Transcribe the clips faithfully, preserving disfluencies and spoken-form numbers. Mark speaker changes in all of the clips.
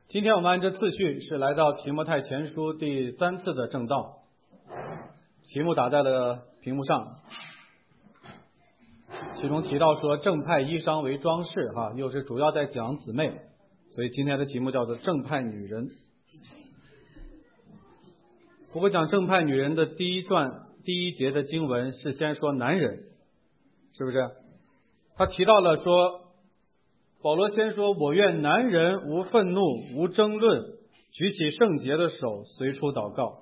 Speaker 1: 今天我们按照次序是来到提摩太前书第三次的正道，题目打在了屏幕上，其中提到说正派衣裳为装饰哈，又是主要在讲姊妹，所以今天的题目叫做正派女人。不过讲正派女人的第一段第一节的经文是先说男人，是不是？他提到了说，保罗先说，我愿男人无愤怒无争论，举起圣洁的手，随处祷告。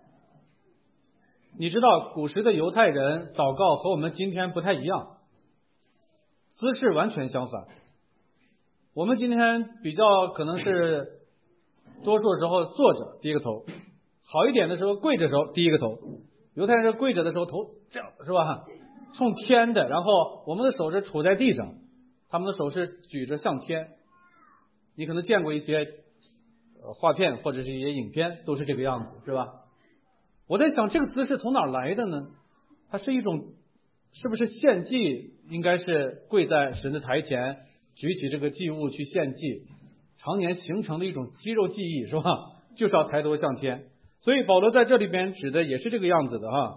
Speaker 1: 你知道古时的犹太人祷告和我们今天不太一样，姿势完全相反。我们今天比较可能是多数时候坐着低个头，好一点的时候跪着的时候低一个头。犹太人是跪着的时候头这样是吧，冲天的，然后我们的手是杵在地上，他们的手是举着向天。你可能见过一些呃画片或者是一些影片，都是这个样子，是吧？我在想这个姿势从哪儿来的呢？它是一种是不是献祭，应该是跪在神的台前，举起这个祭物去献祭，常年形成的一种肌肉记忆，是吧？就是要抬头向天。所以保罗在这里边指的也是这个样子的哈。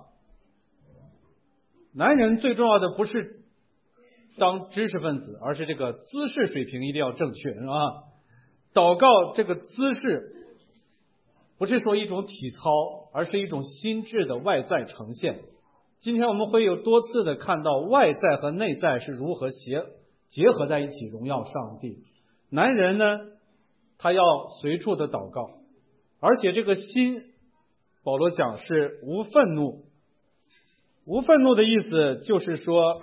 Speaker 1: 男人最重要的不是当知识分子，而是这个姿势水平一定要正确，是吧？祷告这个姿势不是说一种体操，而是一种心智的外在呈现。今天我们会有多次的看到外在和内在是如何结结合在一起荣耀上帝。男人呢，他要随处的祷告，而且这个心保罗讲是无愤怒。无愤怒的意思就是说，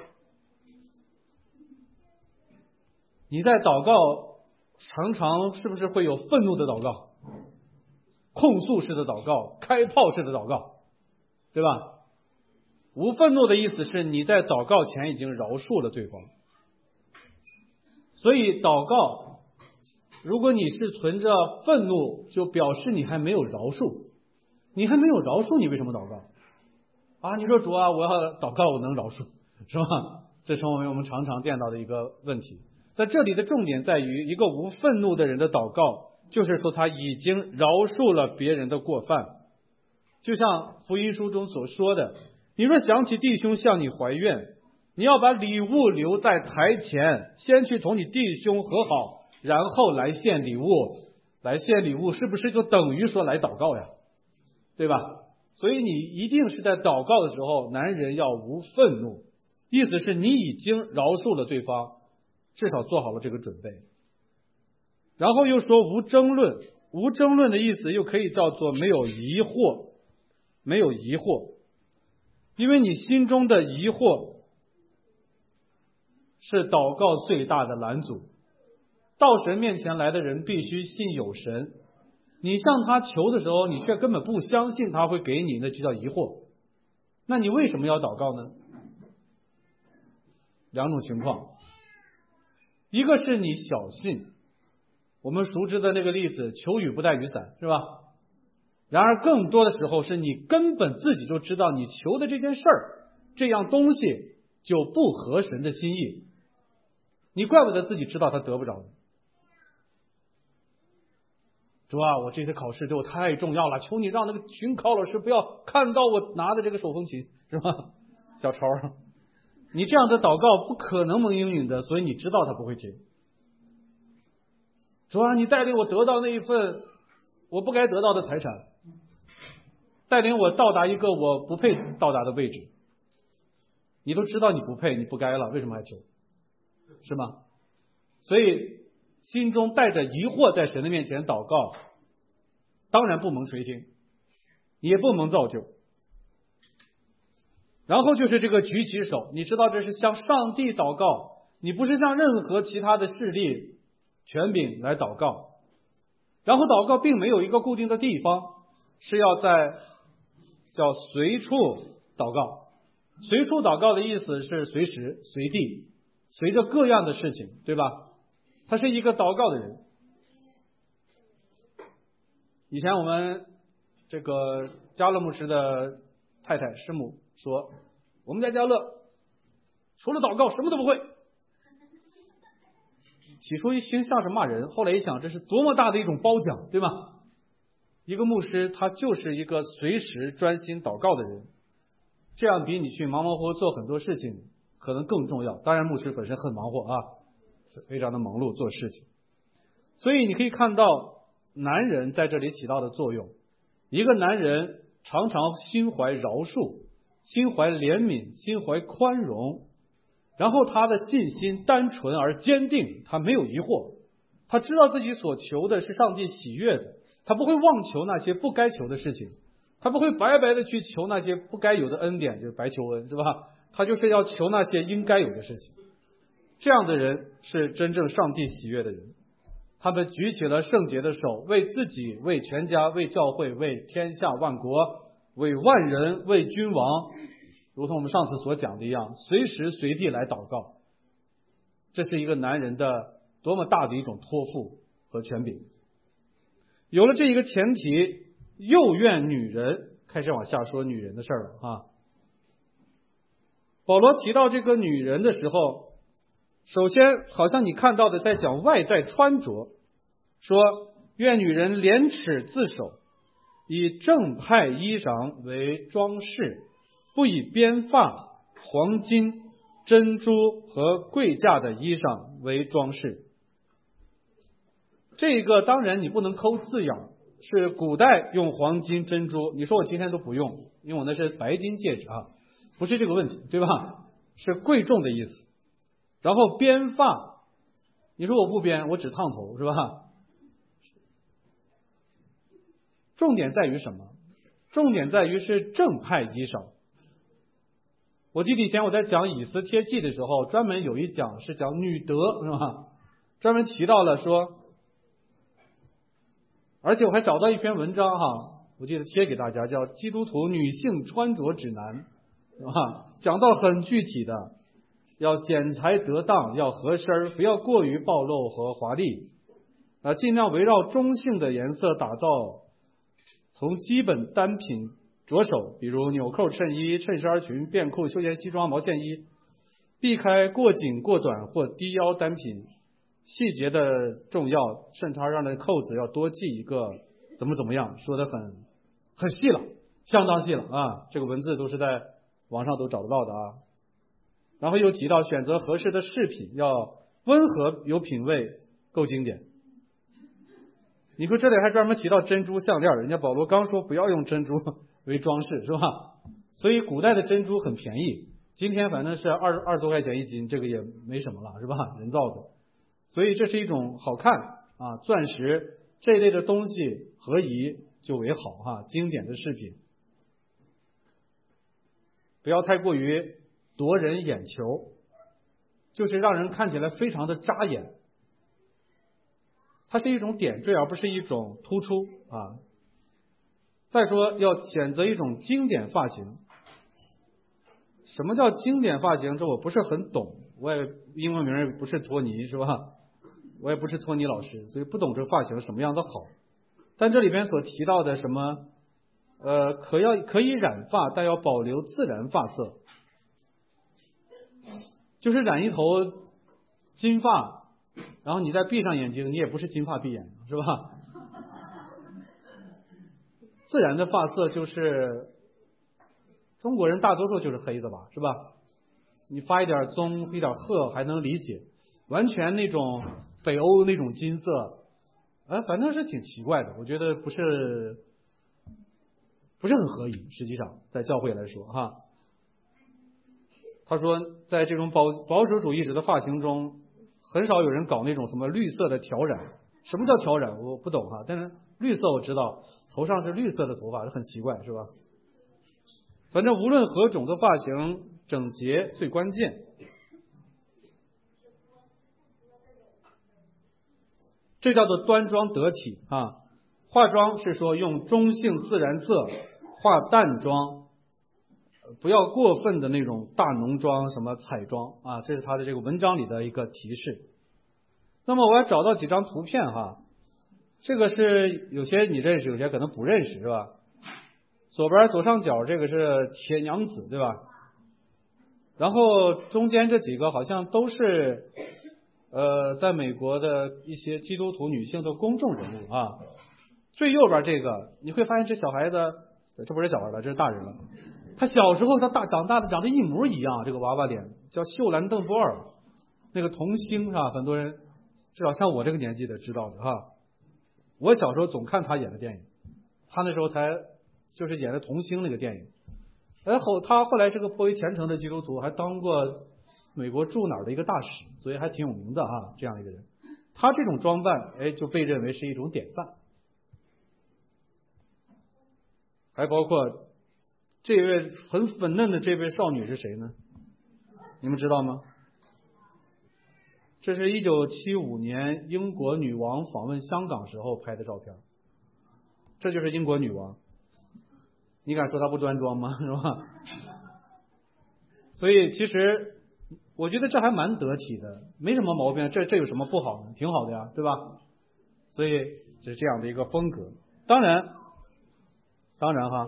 Speaker 1: 你在祷告常常是不是会有愤怒的祷告，控诉式的祷告，开炮式的祷告，对吧？无愤怒的意思是你在祷告前已经饶恕了对方。所以祷告如果你是存着愤怒，就表示你还没有饶恕。你还没有饶恕，你为什么祷告啊？你说主啊，我要祷告我能饶恕，是吧？这成为我们常常见到的一个问题。在这里的重点在于，一个无愤怒的人的祷告就是说他已经饶恕了别人的过犯。就像福音书中所说的，你若想起弟兄向你怀怨，你要把礼物留在台前，先去同你弟兄和好，然后来献礼物。来献礼物是不是就等于说来祷告呀？对吧？所以你一定是在祷告的时候，男人要无愤怒，意思是你已经饶恕了对方，至少做好了这个准备。然后又说无争论，无争论的意思又可以叫做没有疑惑，没有疑惑，因为你心中的疑惑是祷告最大的拦阻。到神面前来的人必须信有神，你向他求的时候，你却根本不相信他会给你，那就叫疑惑。那你为什么要祷告呢？两种情况，一个是你小信，我们熟知的那个例子，求雨不带雨伞，是吧？然而更多的时候是你根本自己就知道你求的这件事儿，这样东西就不合神的心意，你怪不得自己知道他得不着。主啊，我这次考试对我太重要了，求你让那个巡考老师不要看到我拿的这个手风琴，是吧？小抄，你这样的祷告不可能蒙应允的，所以你知道他不会听。主啊，你带领我得到那一份我不该得到的财产，带领我到达一个我不配到达的位置，你都知道你不配，你不该了，为什么还求？是吗？所以心中带着疑惑在神的面前祷告，当然不蒙垂听，也不蒙造就。然后就是这个举起手，你知道这是向上帝祷告，你不是向任何其他的势力权柄来祷告。然后祷告并没有一个固定的地方，是要在叫随处祷告。随处祷告的意思是随时随地，随着各样的事情，对吧？他是一个祷告的人。以前我们这个嘉乐牧师的太太师母说，我们家嘉乐除了祷告什么都不会。 起初一听像是骂人，后来一想这是多么大的一种褒奖，对吗？一个牧师他就是一个随时专心祷告的人，这样比你去忙忙活活做很多事情可能更重要。当然牧师本身很忙活啊，非常的忙碌做事情。所以你可以看到男人在这里起到的作用，一个男人常常心怀饶恕，心怀怜悯，心怀宽容，然后他的信心单纯而坚定，他没有疑惑，他知道自己所求的是上帝喜悦的，他不会妄求那些不该求的事情，他不会白白的去求那些不该有的恩典，就是白求恩，是吧？他就是要求那些应该有的事情。这样的人是真正上帝喜悦的人，他们举起了圣洁的手，为自己，为全家，为教会，为天下万国，为万人，为君王，如同我们上次所讲的一样，随时随地来祷告。这是一个男人的多么大的一种托付和权柄。有了这一个前提，又愿女人，开始往下说女人的事儿了啊。保罗提到这个女人的时候，首先好像你看到的在讲外在穿着，说愿女人廉耻自守，以正派衣裳为装饰，不以编发、黄金、珍珠和贵价的衣裳为装饰。这个当然你不能抠字眼，是古代用黄金珍珠，你说我今天都不用，因为我那是白金戒指啊，不是这个问题，对吧？是贵重的意思。然后编发，你说我不编，我只烫头，是吧？重点在于什么？重点在于是正派衣裳。我记得以前我在讲以斯帖记的时候，专门有一讲是讲女德，是吧？专门提到了说，而且我还找到一篇文章哈，我记得贴给大家，叫《基督徒女性穿着指南》，是吧？讲到很具体的，要剪裁得当，要合身，不要过于暴露和华丽，啊，尽量围绕中性的颜色打造，从基本单品着手，比如纽扣衬衣、衬衫裙、便裤、休闲西装、毛线衣，避开过紧过短或低腰单品。细节的重要，衬衫上的扣子要多系一个，怎么怎么样，说的很很细了，相当细了啊！这个文字都是在网上都找得到的啊。然后又提到选择合适的饰品，要温和有品位，够经典。你说这里还专门提到珍珠项链，人家保罗刚说不要用珍珠为装饰，是吧？所以古代的珍珠很便宜，今天反正是二二十多块钱一斤，这个也没什么了，是吧？人造的。所以这是一种好看啊，钻石这一类的东西合宜就为好哈、啊，经典的饰品，不要太过于夺人眼球，就是让人看起来非常的扎眼。它是一种点缀，而不是一种突出啊。再说要选择一种经典发型。什么叫经典发型？这我不是很懂，我也英文名也不是托尼，是吧？我也不是托尼老师，所以不懂这个发型什么样的好。但这里边所提到的什么，呃，可要可以染发，但要保留自然发色，就是染一头金发，然后你再闭上眼睛，你也不是金发碧眼，是吧？自然的发色就是中国人大多数就是黑的吧，是吧？你发一点棕，一点褐还能理解，完全那种北欧那种金色，呃，反正是挺奇怪的，我觉得不是不是很合宜。实际上，在教会来说，哈，他说，在这种保保守主义者的发型中，很少有人搞那种什么绿色的挑染。什么叫挑染？我不懂哈，但是绿色我知道，头上是绿色的头发，很奇怪，是吧？反正无论何种的发型，整洁最关键。这叫做端庄得体啊。化妆是说用中性自然色，化淡妆，不要过分的那种大浓妆，什么彩妆啊，这是他的这个文章里的一个提示。那么我要找到几张图片哈，这个是有些你认识，有些可能不认识，是吧？左边左上角这个是铁娘子，对吧？然后中间这几个好像都是呃，在美国的一些基督徒女性的公众人物啊。最右边这个，你会发现这小孩子，这不是小孩了，这是大人了。他小时候他大长大的长得一模一样，这个娃娃脸叫秀兰邓波尔，那个童星是吧？很多人至少像我这个年纪的知道的哈。我小时候总看他演的电影，他那时候才就是演的童星那个电影。然后他后来是个颇为虔诚的基督徒，还当过美国驻哪儿的一个大使，所以还挺有名的啊，这样一个人。他这种装扮，哎，就被认为是一种典范。还包括这位很粉嫩的这位少女是谁呢？你们知道吗？这是一九七五年英国女王访问香港时候拍的照片，这就是英国女王。你敢说她不端庄吗？是吧？所以其实我觉得这还蛮得体的，没什么毛病，这这有什么不好呢？挺好的呀，对吧？所以是这样的一个风格。当然当然哈，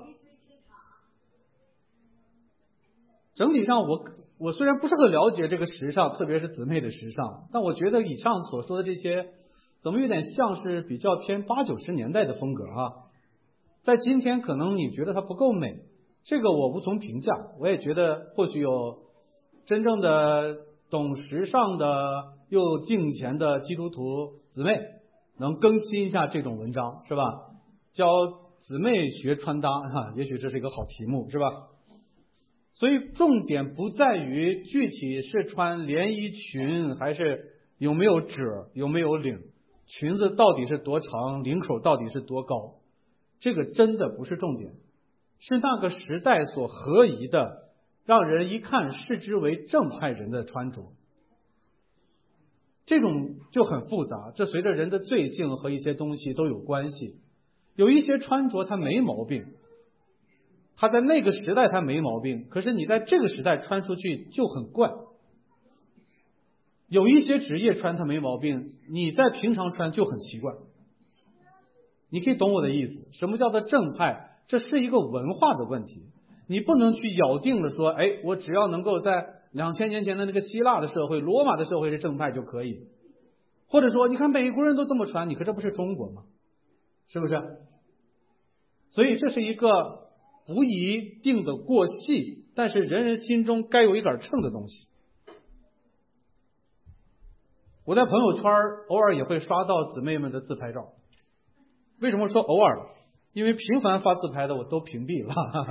Speaker 1: 整体上我我虽然不是很了解这个时尚，特别是姊妹的时尚，但我觉得以上所说的这些怎么有点像是比较偏八九十年代的风格啊。在今天可能你觉得它不够美，这个我无从评价。我也觉得或许有真正的懂时尚的又敬虔的基督徒姊妹能更新一下这种文章，是吧？教姊妹学穿搭哈，也许这是一个好题目，是吧？所以重点不在于具体是穿连衣裙还是有没有褶有没有领，裙子到底是多长，领口到底是多高，这个真的不是重点，是那个时代所合宜的让人一看视之为正派人的穿着。这种就很复杂，这随着人的罪性和一些东西都有关系。有一些穿着它没毛病，它在那个时代它没毛病，可是你在这个时代穿出去就很怪。有一些职业穿它没毛病，你在平常穿就很奇怪。你可以懂我的意思，什么叫做正派？这是一个文化的问题，你不能去咬定了说，哎，我只要能够在两千年前的那个希腊的社会、罗马的社会是正派就可以，或者说你看美国人都这么穿，你可这不是中国吗？是不是？所以这是一个不一定的过细，但是人人心中该有一杆秤的东西。我在朋友圈偶尔也会刷到姊妹们的自拍照，为什么说偶尔？因为频繁发自拍的我都屏蔽了。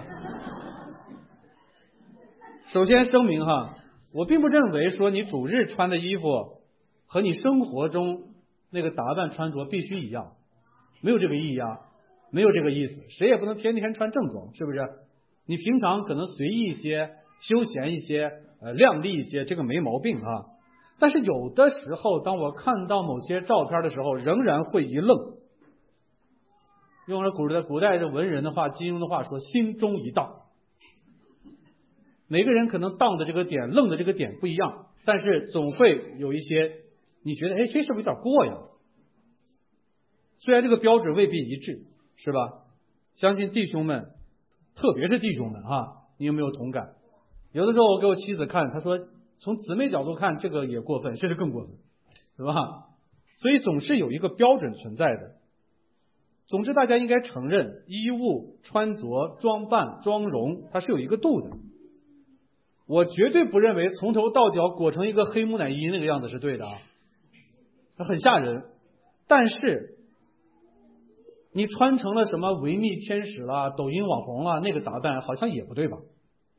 Speaker 1: 首先声明哈，我并不认为说你主日穿的衣服和你生活中那个打扮穿着必须一样，没有这个意义啊，没有这个意思，谁也不能天天穿正装，是不是？你平常可能随意一些、休闲一些、呃靓丽一些，这个没毛病啊。但是有的时候，当我看到某些照片的时候，仍然会一愣。用了古代古代的文人的话，金庸的话说，心中一荡。每个人可能荡的这个点、愣的这个点不一样，但是总会有一些你觉得，哎，这是不是有点过呀？虽然这个标准未必一致，是吧？相信弟兄们，特别是弟兄们啊，你有没有同感？有的时候我给我妻子看，她说从姊妹角度看，这个也过分，这是更过分，是吧？所以总是有一个标准存在的。总之，大家应该承认，衣物、穿着、装扮、妆容，它是有一个度的。我绝对不认为从头到脚裹成一个黑木乃伊那个样子是对的啊，它很吓人。但是你穿成了什么维密天使啦、抖音网红啦，那个打扮好像也不对吧？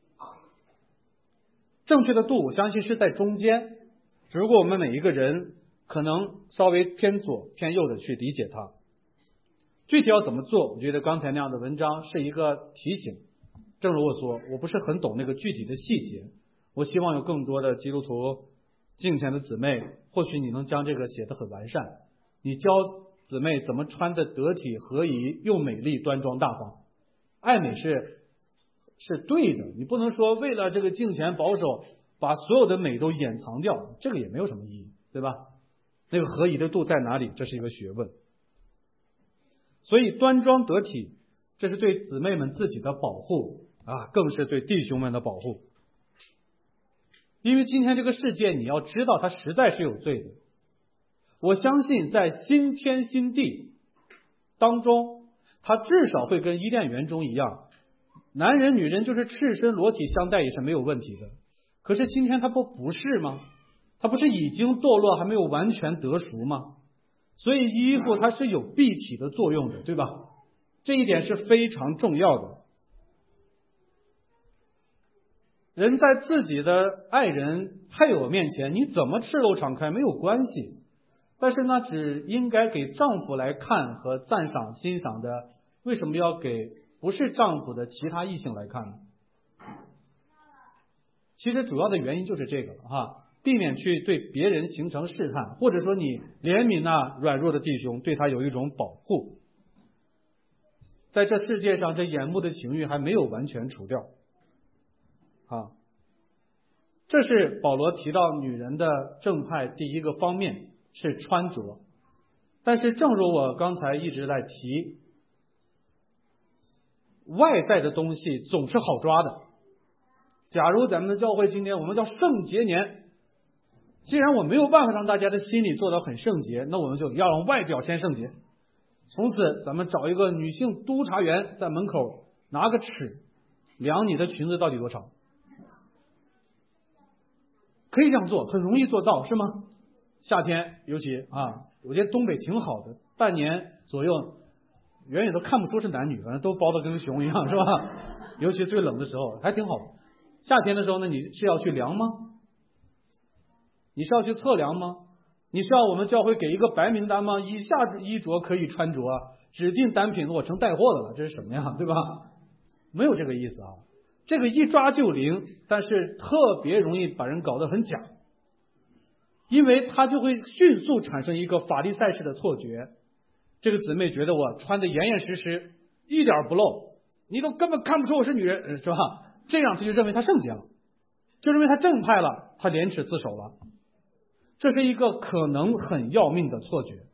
Speaker 1: 正确的度，我相信是在中间。只不过我们每一个人可能稍微偏左偏右的去理解它。具体要怎么做，我觉得刚才那样的文章是一个提醒。正如我说，我不是很懂那个具体的细节，我希望有更多的基督徒敬虔的姊妹，或许你能将这个写得很完善，你教姊妹怎么穿得得体合宜又美丽端庄大方。爱美是是对的，你不能说为了这个敬虔保守把所有的美都掩藏掉，这个也没有什么意义，对吧？那个合宜的度在哪里，这是一个学问。所以端庄得体，这是对姊妹们自己的保护啊，更是对弟兄们的保护。因为今天这个世界，你要知道它实在是有罪的， 我相信在新天新地当中，他至少会跟伊甸园中一样，男人女人就是赤身裸体相待也是没有问题的。可是今天他不不是吗？他不是已经堕落还没有完全得赎吗？所以衣服它是有蔽体的作用的，对吧？这一点是非常重要的。人在自己的爱人配偶面前，你怎么赤露敞开没有关系，但是呢，只应该给丈夫来看和赞赏欣赏的，为什么要给不是丈夫的其他异性来看呢？其实主要的原因就是这个哈，避免去对别人形成试探，或者说你怜悯那软弱的弟兄，对他有一种保护。在这世界上，这眼目的情欲还没有完全除掉啊。这是保罗提到女人的正派第一个方面，是穿着。但是正如我刚才一直在提，外在的东西总是好抓的。假如咱们的教会今天我们叫圣洁年，既然我没有办法让大家的心里做到很圣洁，那我们就要让外表先圣洁。从此咱们找一个女性督察员在门口拿个尺量你的裙子到底多长，可以这样做，很容易做到，是吗？夏天尤其啊，我觉得东北挺好的，半年左右远远都看不出是男女，反正都包得跟熊一样，是吧？尤其最冷的时候还挺好。夏天的时候呢，你是要去量吗？你是要去测量吗？你是要我们教会给一个白名单吗？以下衣着可以穿着，指定单品我成带货的了，这是什么呀？对吧？没有这个意思啊。这个一抓就灵，但是特别容易把人搞得很假，因为他就会迅速产生一个法利赛式的错觉。这个姊妹觉得我穿得严严实实，一点不漏，你都根本看不出我是女人，是吧？这样他就认为他圣洁了，就认为他正派了，他廉耻自守了。这是一个可能很要命的错觉。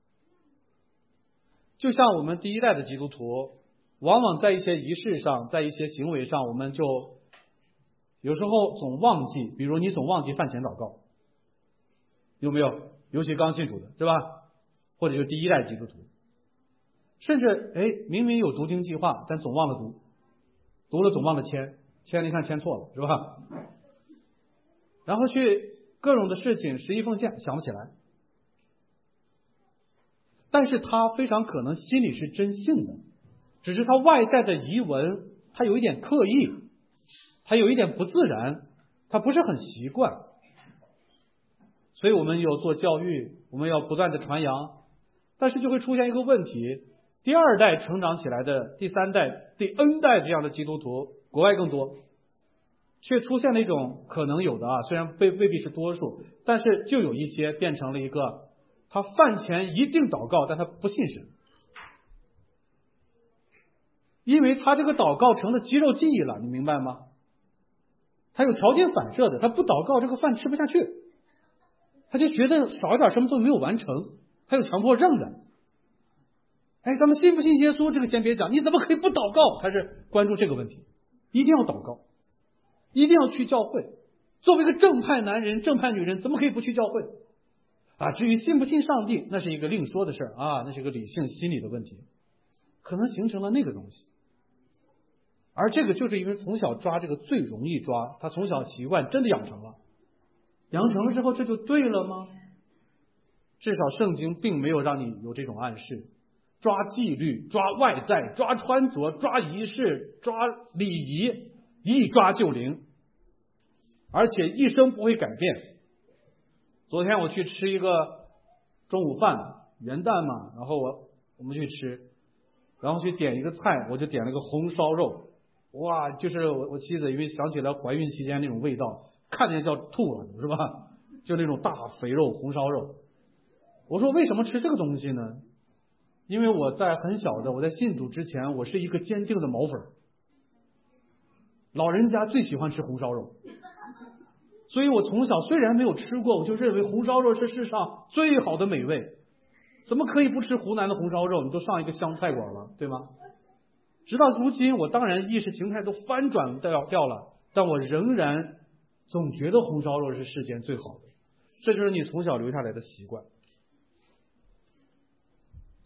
Speaker 1: 就像我们第一代的基督徒，往往在一些仪式上，在一些行为上，我们就有时候总忘记，比如你总忘记饭前祷告，有没有？尤其刚信主的，对吧？或者就第一代基督徒，甚至哎，明明有读经计划，但总忘了读，读了总忘了签，签了一看签错了，是吧？然后去各种的事情十一奉献想不起来，但是他非常可能心里是真信的，只是他外在的仪文他有一点刻意，他有一点不自然，他不是很习惯。所以我们有做教育，我们要不断的传扬，但是就会出现一个问题，第二代成长起来的，第三代第 N 代这样的基督徒，国外更多，却出现了一种可能有的啊，虽然未未必是多数，但是就有一些变成了一个他饭前一定祷告，但他不信神，因为他这个祷告成了肌肉记忆了，你明白吗？他有条件反射的，他不祷告这个饭吃不下去，他就觉得少一点什么都没有完成，他有强迫症的。哎，咱们信不信耶稣这个先别讲，你怎么可以不祷告？他是关注这个问题，一定要祷告，一定要去教会。作为一个正派男人、正派女人，怎么可以不去教会啊？至于信不信上帝，那是一个另说的事啊，那是一个理性心理的问题，可能形成了那个东西。而这个就是因为从小抓这个最容易抓，他从小习惯真的养成了，养成了之后这就对了吗？至少圣经并没有让你有这种暗示。抓纪律，抓外在，抓穿着，抓仪式，抓礼仪，一抓就灵，而且一生不会改变。昨天我去吃一个中午饭，元旦嘛，然后我我们去吃，然后去点一个菜，我就点了个红烧肉。哇，就是我我妻子因为想起来怀孕期间那种味道，看见叫吐了，是吧？就那种大肥肉红烧肉。我说为什么吃这个东西呢？因为我在很小的，我在信主之前，我是一个坚定的毛粉，老人家最喜欢吃红烧肉，所以我从小虽然没有吃过，我就认为红烧肉是世上最好的美味，怎么可以不吃湖南的红烧肉？你都上一个湘菜馆了，对吗？直到如今，我当然意识形态都翻转掉掉了，但我仍然总觉得红烧肉是世间最好的，这就是你从小留下来的习惯。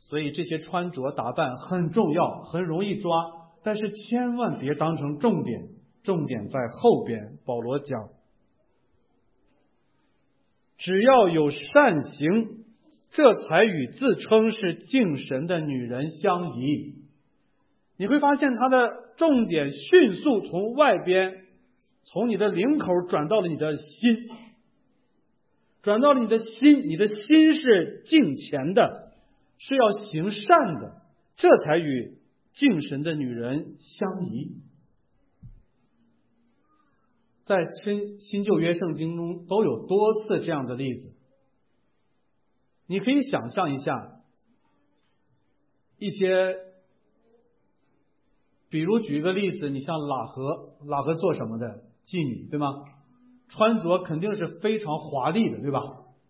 Speaker 1: 所以这些穿着打扮很重要，很容易抓，但是千万别当成重点，重点在后边。保罗讲，只要有善行，这才与自称是敬神的女人相宜。你会发现他的重点迅速从外边，从你的领口转到了你的心，转到了你的心，你的心是敬虔的，是要行善的，这才与敬神的女人相宜。在新新旧约圣经中都有多次这样的例子。你可以想象一下，一些，比如举一个例子，你像喇合，喇合做什么的？妓女，对吗？穿着肯定是非常华丽的，对吧？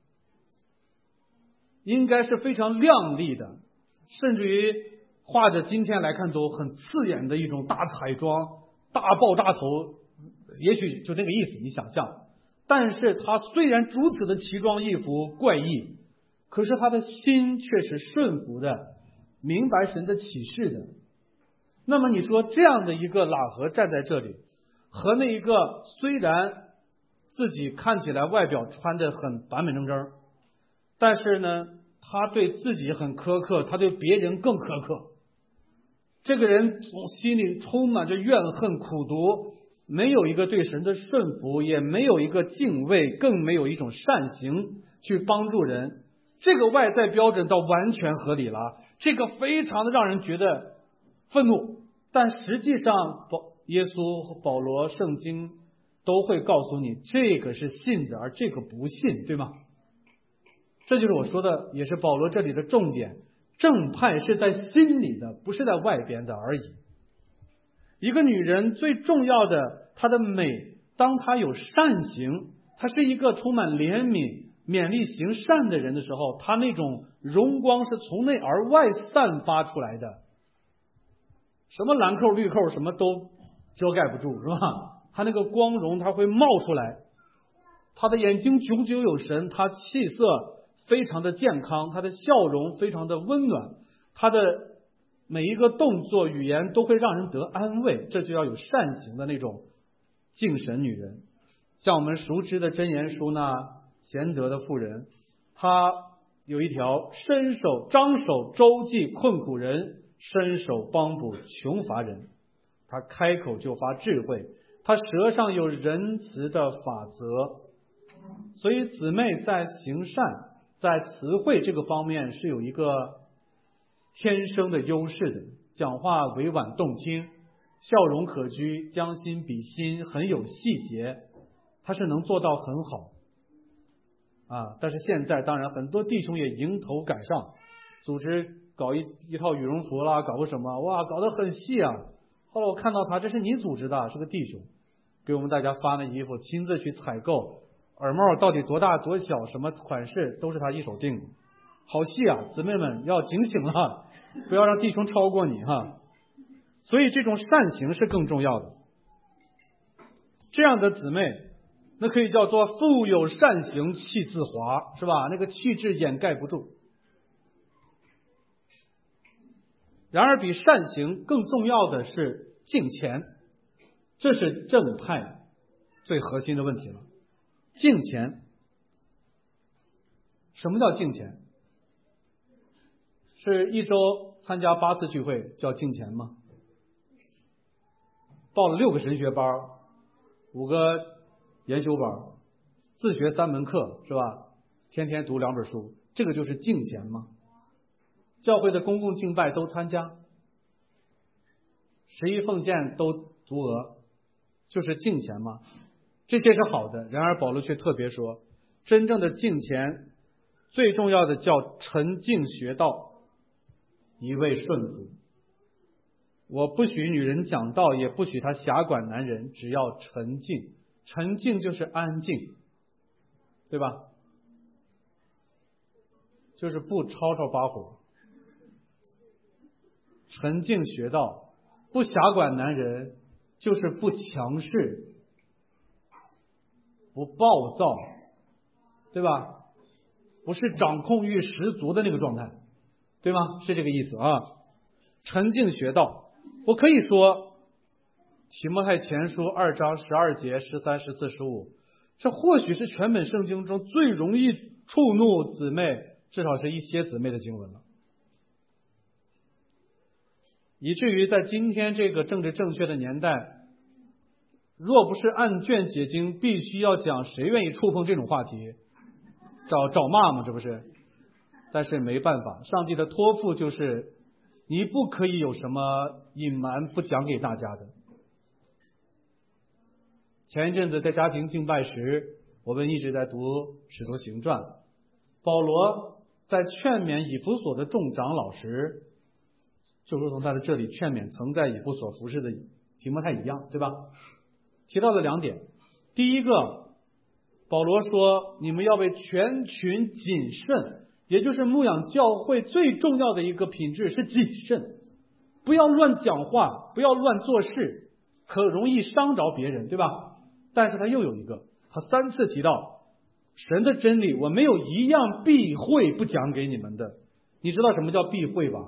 Speaker 1: 应该是非常亮丽的，甚至于画着今天来看都很刺眼的一种大彩妆，大爆炸头，也许就那个意思，你想象。但是他虽然如此的奇装异服怪异，可是他的心却是顺服的，明白神的启示的。那么你说这样的一个喇合站在这里，和那一个虽然自己看起来外表穿得很板板正正，但是呢他对自己很苛刻，他对别人更苛刻。这个人从心里充满着怨恨苦毒，没有一个对神的顺服，也没有一个敬畏，更没有一种善行去帮助人。这个外在标准倒完全合理了，这个非常的让人觉得愤怒。但实际上保耶稣、保罗、圣经都会告诉你，这个是信的，而这个不信，对吗？这就是我说的，也是保罗这里的重点。正派是在心里的，不是在外边的而已。一个女人最重要的，她的美，当她有善行，她是一个充满怜悯、勉励行善的人的时候，她那种荣光是从内而外散发出来的。什么蓝扣绿扣什么都遮盖不住，是吧？她那个光荣它会冒出来，她的眼睛炯炯有神，她气色非常的健康，她的笑容非常的温暖，她的每一个动作语言都会让人得安慰，这就要有善行的那种敬神女人。像我们熟知的箴言书那贤德的妇人，她有一条，伸手张手周济困苦人，伸手帮补穷乏人。她开口就发智慧，她舌上有仁慈的法则。所以姊妹在行善，在词汇这个方面是有一个天生的优势的，讲话委婉动听，笑容可掬，将心比心，很有细节，他是能做到很好啊。但是现在当然很多弟兄也迎头赶上，组织搞一一套羽绒服啦，搞个什么，哇，搞得很细啊。后来我看到他，这是你组织的，是个弟兄，给我们大家发那衣服，亲自去采购，耳帽到底多大多小，什么款式都是他一手定的，好细啊！姊妹们要警醒了，不要让弟兄超过你哈。所以这种善行是更重要的。这样的姊妹，那可以叫做腹有善行，气自华，是吧？那个气质掩盖不住。然而比善行更重要的是敬虔，这是正派最核心的问题了。敬虔，什么叫敬虔？是一周参加八次聚会叫敬虔吗？报了六个神学班，五个研修班，自学三门课，是吧？天天读两本书，这个就是敬虔吗？教会的公共敬拜都参加，十一奉献都足额，就是敬虔吗？这些是好的，然而保罗却特别说，真正的敬虔最重要的叫沉静学道，一味顺服。我不许女人讲道，也不许她辖管男人，只要沉静。沉静就是安静，对吧？就是不吵吵把火。沉静学道，不辖管男人，就是不强势，不暴躁，对吧？不是掌控欲十足的那个状态， 对吗？是这个意思啊。沉静学道，我可以说提摩太前书二章十二节、十三、十四、十五，这或许是全本圣经中最容易触怒姊妹，至少是一些姊妹的经文了。以至于在今天这个政治正确的年代，若不是按卷解经，必须要讲，谁愿意触碰这种话题？找找骂嘛，这不是？但是没办法，上帝的托付就是你不可以有什么隐瞒不讲给大家的。前一阵子在家庭敬拜时，我们一直在读使徒行传，保罗在劝勉以弗所的众长老时，就如同他在这里劝勉曾在以弗所服侍的提摩太一样，对吧？提到了两点，第一个，保罗说你们要为全群谨慎，也就是牧养教会最重要的一个品质是谨慎，不要乱讲话，不要乱做事，可容易伤着别人，对吧？但是他又有一个，他三次提到神的真理，我没有一样避讳不讲给你们的。你知道什么叫避讳吧？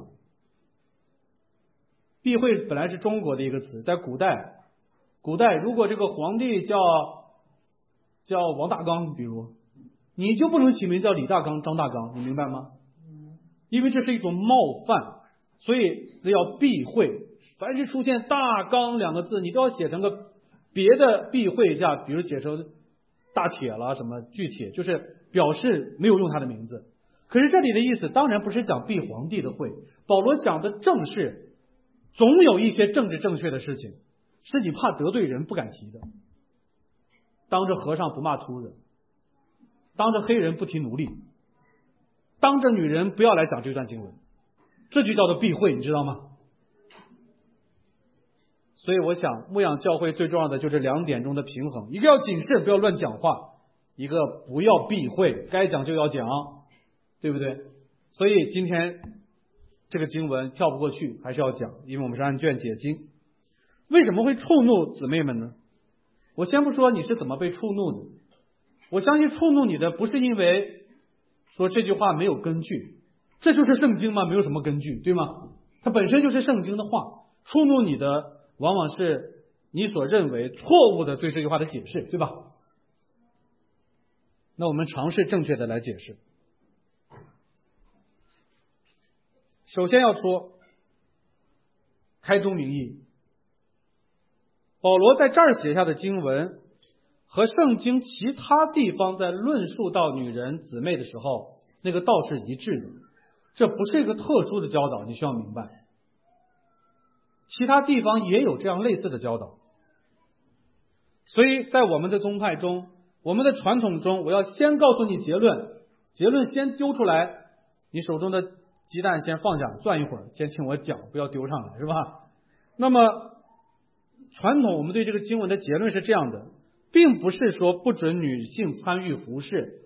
Speaker 1: 避讳本来是中国的一个词，在古代，古代如果这个皇帝叫叫王大刚，比如你就不能起名叫李大刚、张大刚，你明白吗？因为这是一种冒犯，所以要避讳。凡是出现大刚两个字，你都要写成个别的避讳一下，比如写成大铁了什么巨铁，就是表示没有用他的名字。可是这里的意思当然不是讲避皇帝的讳，保罗讲的正是总有一些政治正确的事情是你怕得罪人不敢提的。当着和尚不骂秃子，当着黑人不提奴隶，当着女人不要来讲这段经文，这就叫做避讳，你知道吗？所以我想牧养教会最重要的就是两点中的平衡，一个要谨慎不要乱讲话，一个不要避讳，该讲就要讲，对不对？所以今天这个经文跳不过去，还是要讲，因为我们是按卷解经。为什么会触怒姊妹们呢？我先不说你是怎么被触怒的，我相信触怒你的不是因为说这句话没有根据，这就是圣经吗？没有什么根据，对吗？它本身就是圣经的话，触怒你的往往是你所认为错误的对这句话的解释，对吧？那我们尝试正确的来解释。首先要说开宗明义，保罗在这儿写下的经文和圣经其他地方在论述到女人姊妹的时候，那个道是一致的，这不是一个特殊的教导，你需要明白。其他地方也有这样类似的教导，所以在我们的宗派中，我们的传统中，我要先告诉你结论，结论先丢出来，你手中的鸡蛋先放下，攥一会儿，先听我讲，不要丢上来，是吧？那么传统我们对这个经文的结论是这样的，并不是说不准女性参与服事，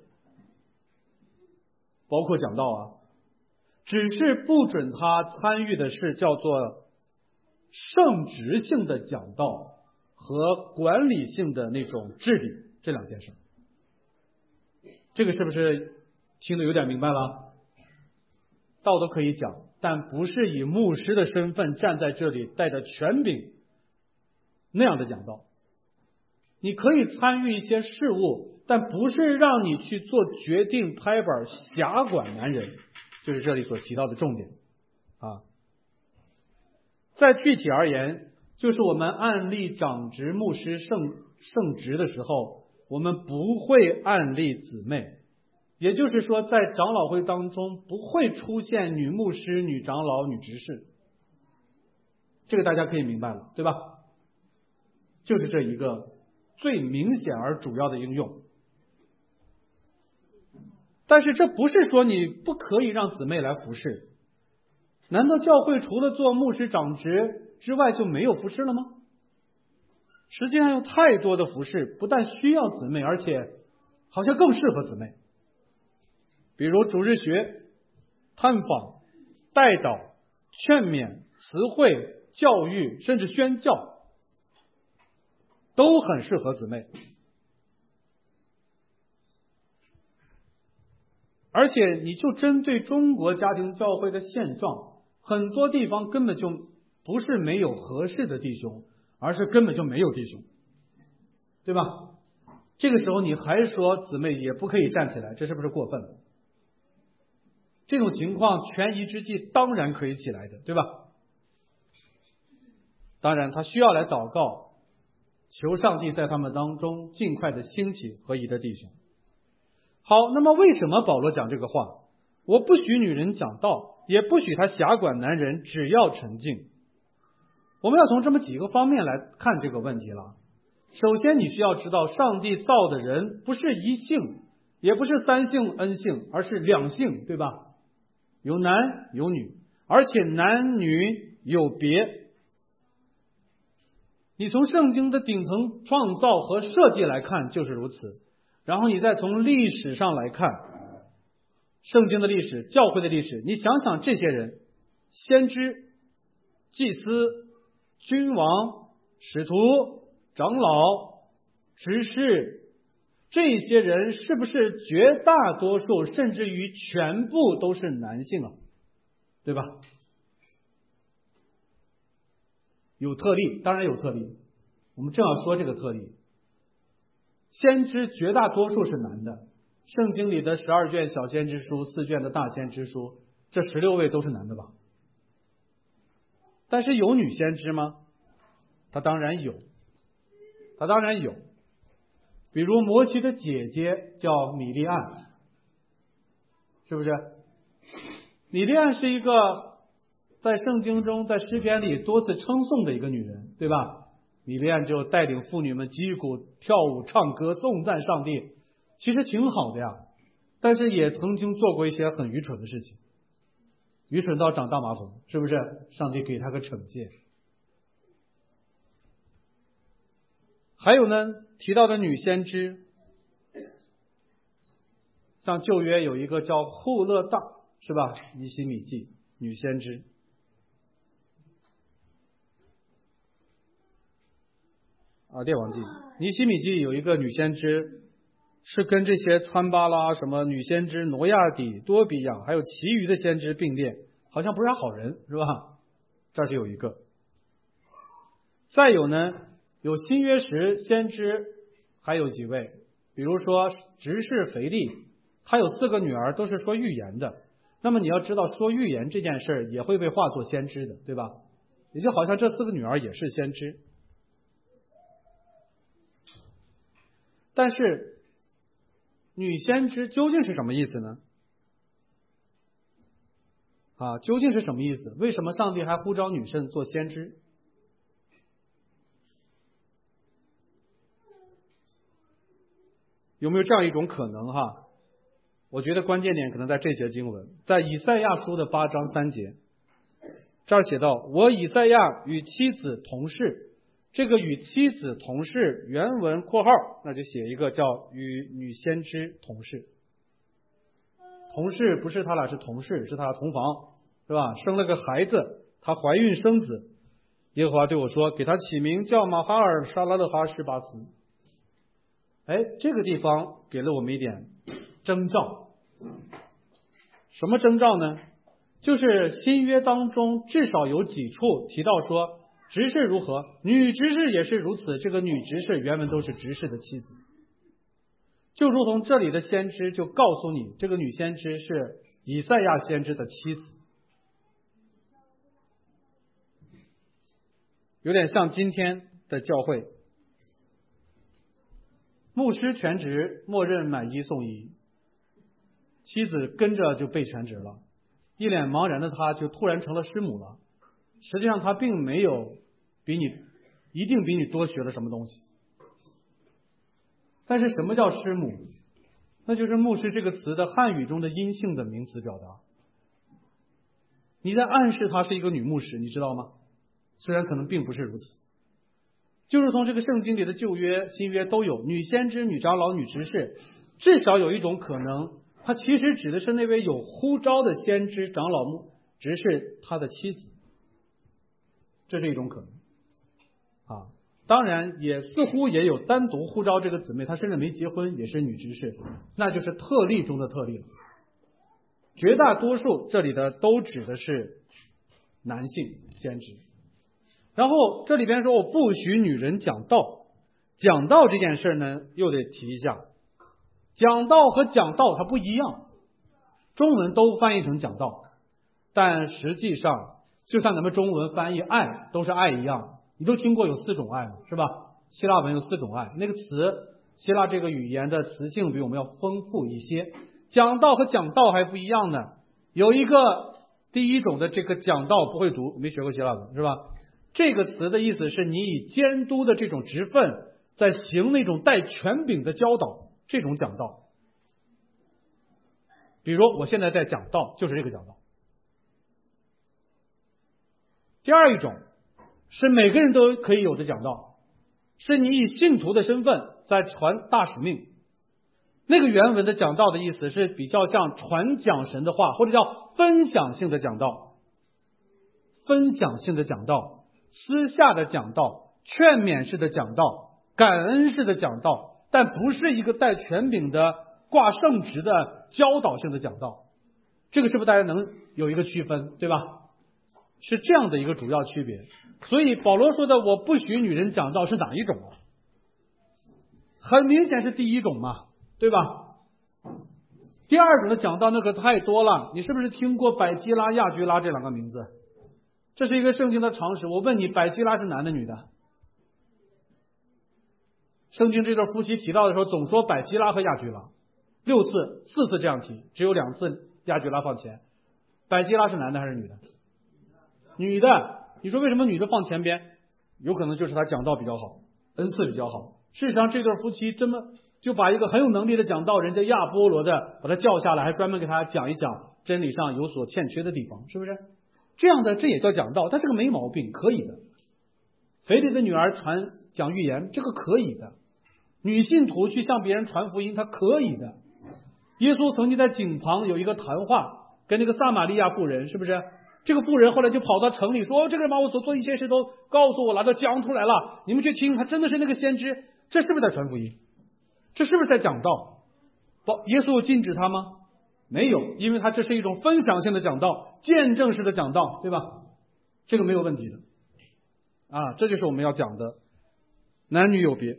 Speaker 1: 包括讲道啊，只是不准她参与的是叫做圣职性的讲道和管理性的那种治理，这两件事。这个是不是听得有点明白了？道都可以讲，但不是以牧师的身份站在这里带着权柄那样的讲道。你可以参与一些事务，但不是让你去做决定拍板辖管男人，就是这里所提到的重点啊。再具体而言，就是我们按立长职牧师圣圣职的时候，我们不会按立姊妹，也就是说在长老会当中不会出现女牧师、女长老、女执事，这个大家可以明白了，对吧？就是这一个最明显而主要的应用。但是这不是说你不可以让姊妹来服侍，难道教会除了做牧师长职之外就没有服侍了吗？实际上有太多的服侍不但需要姊妹，而且好像更适合姊妹，比如主日学、探访、代祷、劝勉、词汇、教育，甚至宣教，都很适合姊妹。 而且你就针对中国家庭教会的现状，很多地方根本就不是没有合适的弟兄，而是根本就没有弟兄，对吧？这个时候你还说姊妹也不可以站起来，这是不是过分了？这种情况权宜之计当然可以起来的，对吧？当然他需要来祷告，求上帝在他们当中尽快的兴起合一的弟兄。好，那么为什么保罗讲这个话？我不许女人讲道，也不许她辖管男人，只要沉静。我们要从这么几个方面来看这个问题了。首先你需要知道，上帝造的人不是一性，也不是三性恩性，而是两性，对吧？有男有女，而且男女有别。你从圣经的顶层创造和设计来看就是如此，然后你再从历史上来看，圣经的历史、教会的历史，你想想这些人，先知、祭司、君王、使徒、长老、执事，这些人是不是绝大多数甚至于全部都是男性啊？对吧？有特例，当然有特例，我们正要说这个特例。先知绝大多数是男的，圣经里的十二卷小先知书、四卷的大先知书，这十六位都是男的吧？但是有女先知吗？他当然有，他当然有。比如摩西的姐姐叫米利暗，是不是？米利暗是一个在圣经中在诗篇里多次称颂的一个女人，对吧？米利暗就带领妇女们击鼓跳舞唱歌颂赞上帝，其实挺好的呀，但是也曾经做过一些很愚蠢的事情，愚蠢到长大麻风，是不是？上帝给他个惩戒。还有呢，提到的女先知，像旧约有一个叫户勒大，是吧？尼希米记女先知。啊，列王记尼希米记有一个女先知，是跟这些参巴拉、什么女先知挪亚底、多比亚还有其余的先知并列，好像不是啥好人，是吧？这是有一个。再有呢，有新约时先知还有几位，比如说执事腓利，他有四个女儿都是说预言的。那么你要知道，说预言这件事也会被化作先知的，对吧？也就好像这四个女儿也是先知。但是女先知究竟是什么意思呢？啊，究竟是什么意思？为什么上帝还呼召女生做先知？有没有这样一种可能哈？我觉得关键点可能在这节经文，在以赛亚书的八章三节，这儿写到：我以赛亚与妻子同室。这个与妻子同室原文括号，那就写一个叫与女先知同室。同室不是他俩是同事，是他俩同房，是吧？生了个孩子，她怀孕生子。耶和华对我说，给他起名叫马哈尔沙拉勒哈施巴斯。哎，这个地方给了我们一点征兆。什么征兆呢？就是新约当中至少有几处提到说执事如何，女执事也是如此。这个女执事原文都是执事的妻子，就如同这里的先知就告诉你，这个女先知是以赛亚先知的妻子，有点像今天的教会，牧师全职，默认买一送一，妻子跟着就被全职了，一脸茫然的他就突然成了师母了。实际上他并没有比你一定比你多学了什么东西。但是什么叫师母？那就是牧师这个词的汉语中的阴性的名词表达。你在暗示她是一个女牧师，你知道吗？虽然可能并不是如此。就如同这个圣经里的旧约、新约都有女先知、女长老、女执事，至少有一种可能，它其实指的是那位有呼召的先知、长老、牧执事他的妻子。这是一种可能啊，当然也似乎也有单独呼召这个姊妹，她甚至没结婚，也是女执事，那就是特例中的特例了。 绝大多数这里的都指的是男性先知。然后这里边说我不许女人讲道，讲道这件事呢又得提一下，讲道和讲道它不一样，中文都翻译成讲道，但实际上就像咱们中文翻译爱都是爱一样，你都听过有四种爱嘛，是吧？希腊文有四种爱，那个词希腊这个语言的词性比我们要丰富一些。讲道和讲道还不一样呢，有一个第一种的这个讲道不会读，没学过希腊文是吧？这个词的意思是你以监督的这种职分在行那种带权柄的教导，这种讲道。比如我现在在讲道，就是这个讲道。第二一种是每个人都可以有的讲道，是你以信徒的身份在传大使命。那个原文的讲道的意思是比较像传讲神的话，或者叫分享性的讲道。分享性的讲道，私下的讲道，劝勉式的讲道，感恩式的讲道，但不是一个带权柄的挂圣职的教导性的讲道。这个是不是大家能有一个区分，对吧？是这样的一个主要区别。所以保罗说的我不许女人讲道是哪一种啊？很明显是第一种嘛，对吧？第二种的讲道那可太多了，你是不是听过百基拉、亚居拉这两个名字？这是一个圣经的常识。我问你，百基拉是男的女的？圣经这对夫妻提到的时候总说百基拉和亚居拉，六次四次这样提，只有两次亚居拉放前。百基拉是男的还是女的？女的。你说为什么女的放前边？有可能就是他讲道比较好，恩赐比较好。事实上这对夫妻真的就把一个很有能力的讲道人家亚波罗的把他叫下来，还专门给他讲一讲真理上有所欠缺的地方，是不是？这样的这也叫讲道，他这个没毛病，可以的。腓力的女儿传讲预言，这个可以的。女信徒去向别人传福音，他可以的。耶稣曾经在井旁有一个谈话，跟那个撒玛利亚妇人，是不是？这个妇人后来就跑到城里说，这个人把我所做的一切事都告诉我了，都讲出来了，你们去听，他真的是那个先知。这是不是在传福音？这是不是在讲道？耶稣禁止他吗？没有，因为他这是一种分享性的讲道，见证式的讲道，对吧？这个没有问题的啊，这就是我们要讲的男女有别。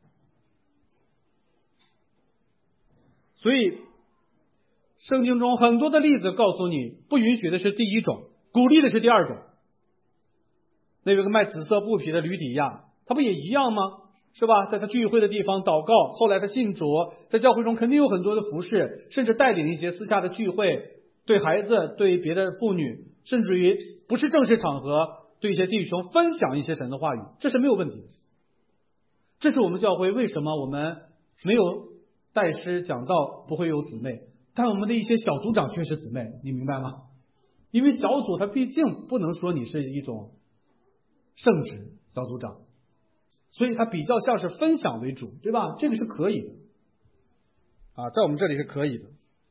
Speaker 1: 所以圣经中很多的例子告诉你，不允许的是第一种，鼓励的是第二种。那有个卖紫色布匹的吕底亚，他不也一样吗？是吧？在他聚会的地方祷告，后来他信主，在教会中肯定有很多的服侍，甚至带领一些私下的聚会，对孩子，对别的妇女，甚至于不是正式场合对一些弟兄分享一些神的话语，这是没有问题的。这是我们教会为什么我们没有带师讲道，不会有姊妹，但我们的一些小组长却是姊妹，你明白吗？因为小组他毕竟不能说你是一种圣职小组长，所以它比较像是分享为主，对吧？这个是可以的啊，在我们这里是可以的。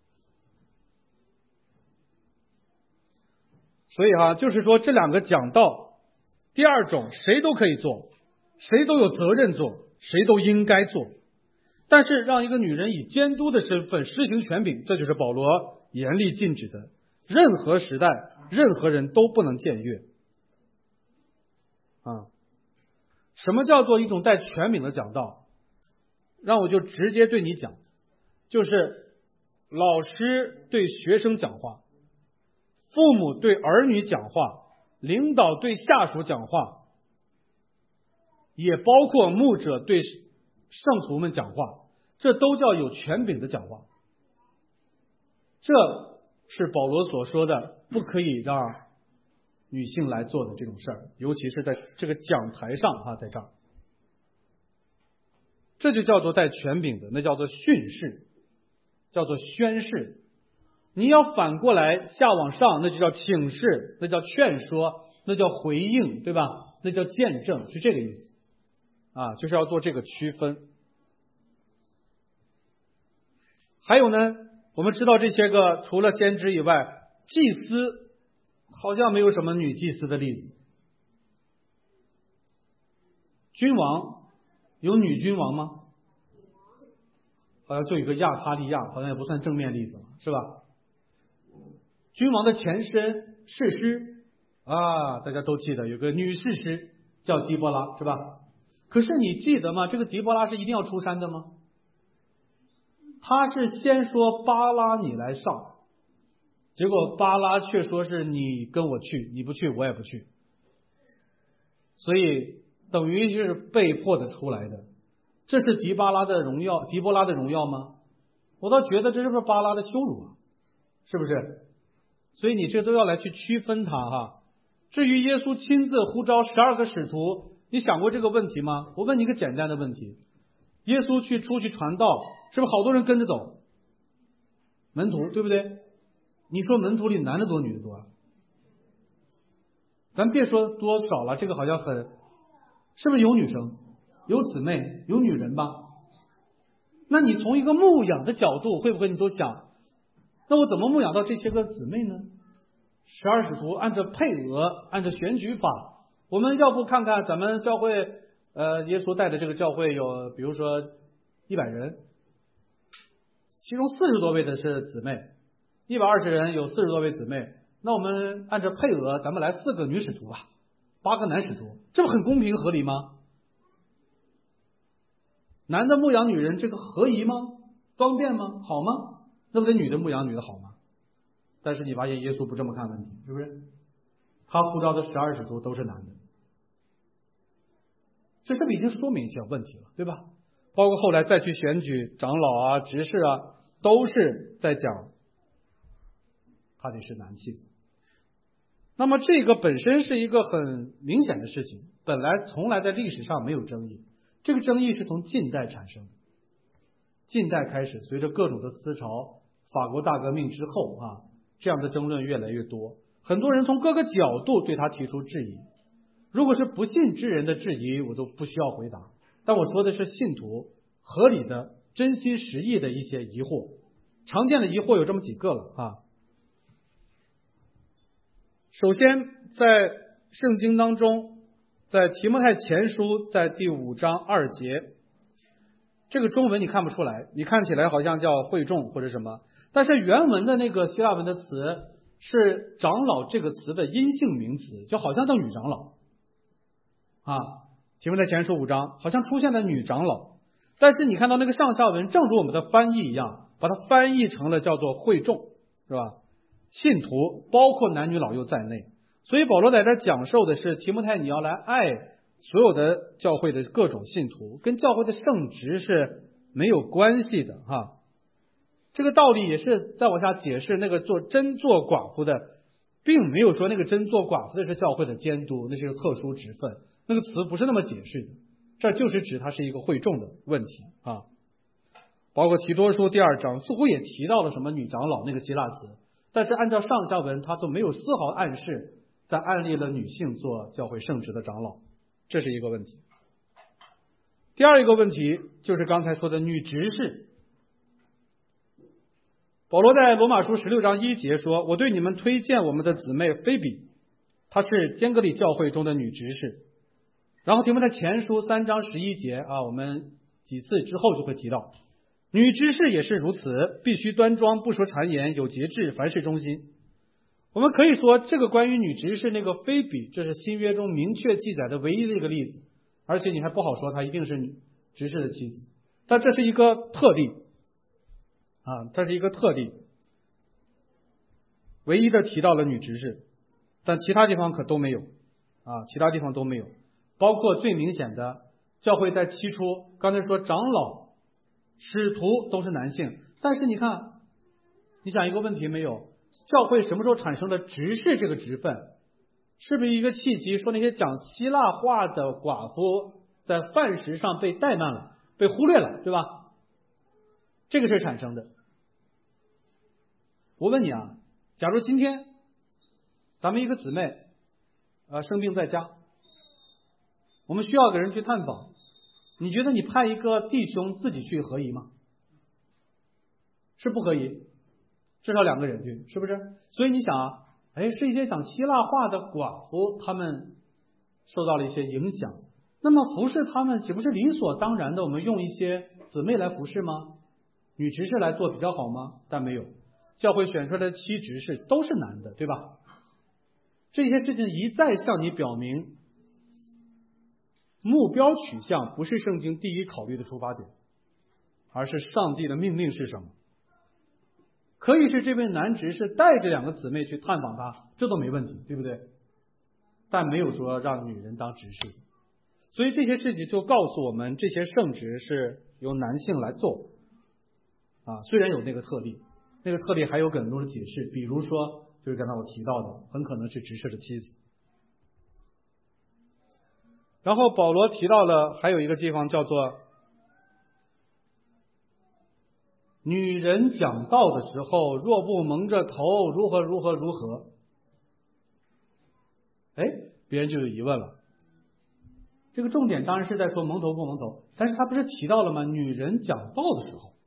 Speaker 1: 所以哈、啊，就是说这两个讲道，第二种谁都可以做，谁都有责任做，谁都应该做。但是让一个女人以监督的身份施行权柄，这就是保罗严厉禁止的。任何时代，任何人都不能僭越啊。什么叫做一种带权柄的讲道？让我就直接对你讲，就是老师对学生讲话，父母对儿女讲话，领导对下属讲话，也包括牧者对圣徒们讲话，这都叫有权柄的讲话。这是保罗所说的不可以让女性来做的这种事儿，尤其是在这个讲台上啊，在这儿，这就叫做带权柄的，那叫做训示，叫做宣誓。你要反过来下往上，那就叫请示，那叫劝说，那叫回应，对吧？那叫见证，是这个意思啊，就是要做这个区分。还有呢，我们知道这些个除了先知以外，祭司好像没有什么女祭司的例子。君王有女君王吗？好像就有一个亚他利亚，好像也不算正面例子，是吧？ 君王的前身士师啊，大家都记得有个女士师叫狄波拉，是吧？可是你记得吗？这个狄波拉是一定要出山的吗？他是先说巴拉你来上，结果巴拉却说是你跟我去，你不去我也不去，所以等于是被迫的出来的。这是狄巴拉的荣耀，狄波拉的荣耀吗？我倒觉得这是不是巴拉的羞辱啊？是不是？所以你这都要来去区分它哈。至于耶稣亲自呼召十二个使徒，你想过这个问题吗？我问你一个简单的问题：耶稣去出去传道，是不是好多人跟着走？门徒，对不对？你说门徒里男的多女的多啊？咱别说多少了，这个好像很，是不是有女生、有姊妹、有女人吧？那你从一个牧养的角度，会不会你都想，那我怎么牧养到这些个姊妹呢？十二使徒按照配额，按照选举法，我们要不看看咱们教会，呃，耶稣带的这个教会有，比如说一百人，其中四十多位的是姊妹，一百二十人有四十多位姊妹，那我们按照配额，咱们来四个女使徒吧，八个男使徒，这不很公平合理吗？男的牧养女人，这个合宜吗？方便吗？好吗？那不得女的牧养女的好吗？但是你发现耶稣不这么看问题，是不是？他呼召的十二使徒都是男的，这是不是已经说明一些问题了，对吧？包括后来再去选举长老啊、执事啊，都是在讲他得是男性。那么这个本身是一个很明显的事情，本来从来在历史上没有争议，这个争议是从近代产生的。近代开始，随着各种的思潮，法国大革命之后啊，这样的争论越来越多，很多人从各个角度对他提出质疑。如果是不信之人的质疑，我都不需要回答，但我说的是信徒合理的、真心实意的一些疑惑。常见的疑惑有这么几个了啊。首先，在圣经当中，在提摩太前书在第五章二节，这个中文你看不出来，你看起来好像叫会众或者什么，但是原文的那个希腊文的词是长老这个词的阴性名词，就好像叫女长老啊。提摩太前书五章好像出现了女长老，但是你看到那个上下文，正如我们的翻译一样，把它翻译成了叫做会众，是吧？信徒包括男女老幼在内，所以保罗在这讲授的是提摩太你要来爱所有的教会的各种信徒，跟教会的圣职是没有关系的哈。这个道理也是再往下解释，那个做真做寡妇的，并没有说那个真做寡妇的是教会的监督，那是一个特殊职分，那个词不是那么解释的，这就是指它是一个会众的问题啊。包括提多书第二章似乎也提到了什么女长老那个希腊词，但是按照上下文，它都没有丝毫暗示在案例了女性做教会圣职的长老，这是一个问题。第二一个问题就是刚才说的女执事。保罗在罗马书十六章一节说，我对你们推荐我们的姊妹菲比，她是坚革利教会中的女执事。然后提摩太前书三章十一节啊，我们几次之后就会提到，女执事也是如此，必须端庄，不说谗言，有节制，凡事忠心。我们可以说，这个关于女执事那个菲比，这是新约中明确记载的唯一的一个例子，而且你还不好说她一定是女执事的妻子，但这是一个特例啊，这是一个特例，唯一的提到了女执事，但其他地方可都没有啊，其他地方都没有，包括最明显的教会在起初，刚才说长老、使徒都是男性，但是你看，你想一个问题没有？教会什么时候产生了执事这个职分？是不是一个契机，说那些讲希腊话的寡妇在饭食上被怠慢了，被忽略了，对吧？这个是产生的。我问你啊，假如今天咱们一个姊妹呃生病在家，我们需要个人去探访，你觉得你派一个弟兄自己去合宜吗？是不合宜，至少两个人去，是不是？所以你想啊，哎，是一些讲希腊话的寡妇，他们受到了一些影响，那么服侍他们岂不是理所当然的？我们用一些姊妹来服侍吗？女执事来做比较好吗？但没有， 教会选出来的七执事都是男的，对吧？这些事情一再向你表明，目标取向不是圣经第一考虑的出发点，而是上帝的命令是什么。可以是这位男执事带着两个姊妹去探访他，这都没问题，对不对？但没有说让女人当执事。所以这些事情就告诉我们，这些圣职是由男性来做啊。虽然有那个特例，那个特例还有很多的解释，比如说就是刚才我提到的，很可能是执事的妻子。然后保罗提到了还有一个地方叫做，女人讲道的时候若不蒙着头，如何如何如何。哎，别人就有疑问了。这个重点当然是在说蒙头不蒙头，但是他不是提到了吗？女人讲道的时候，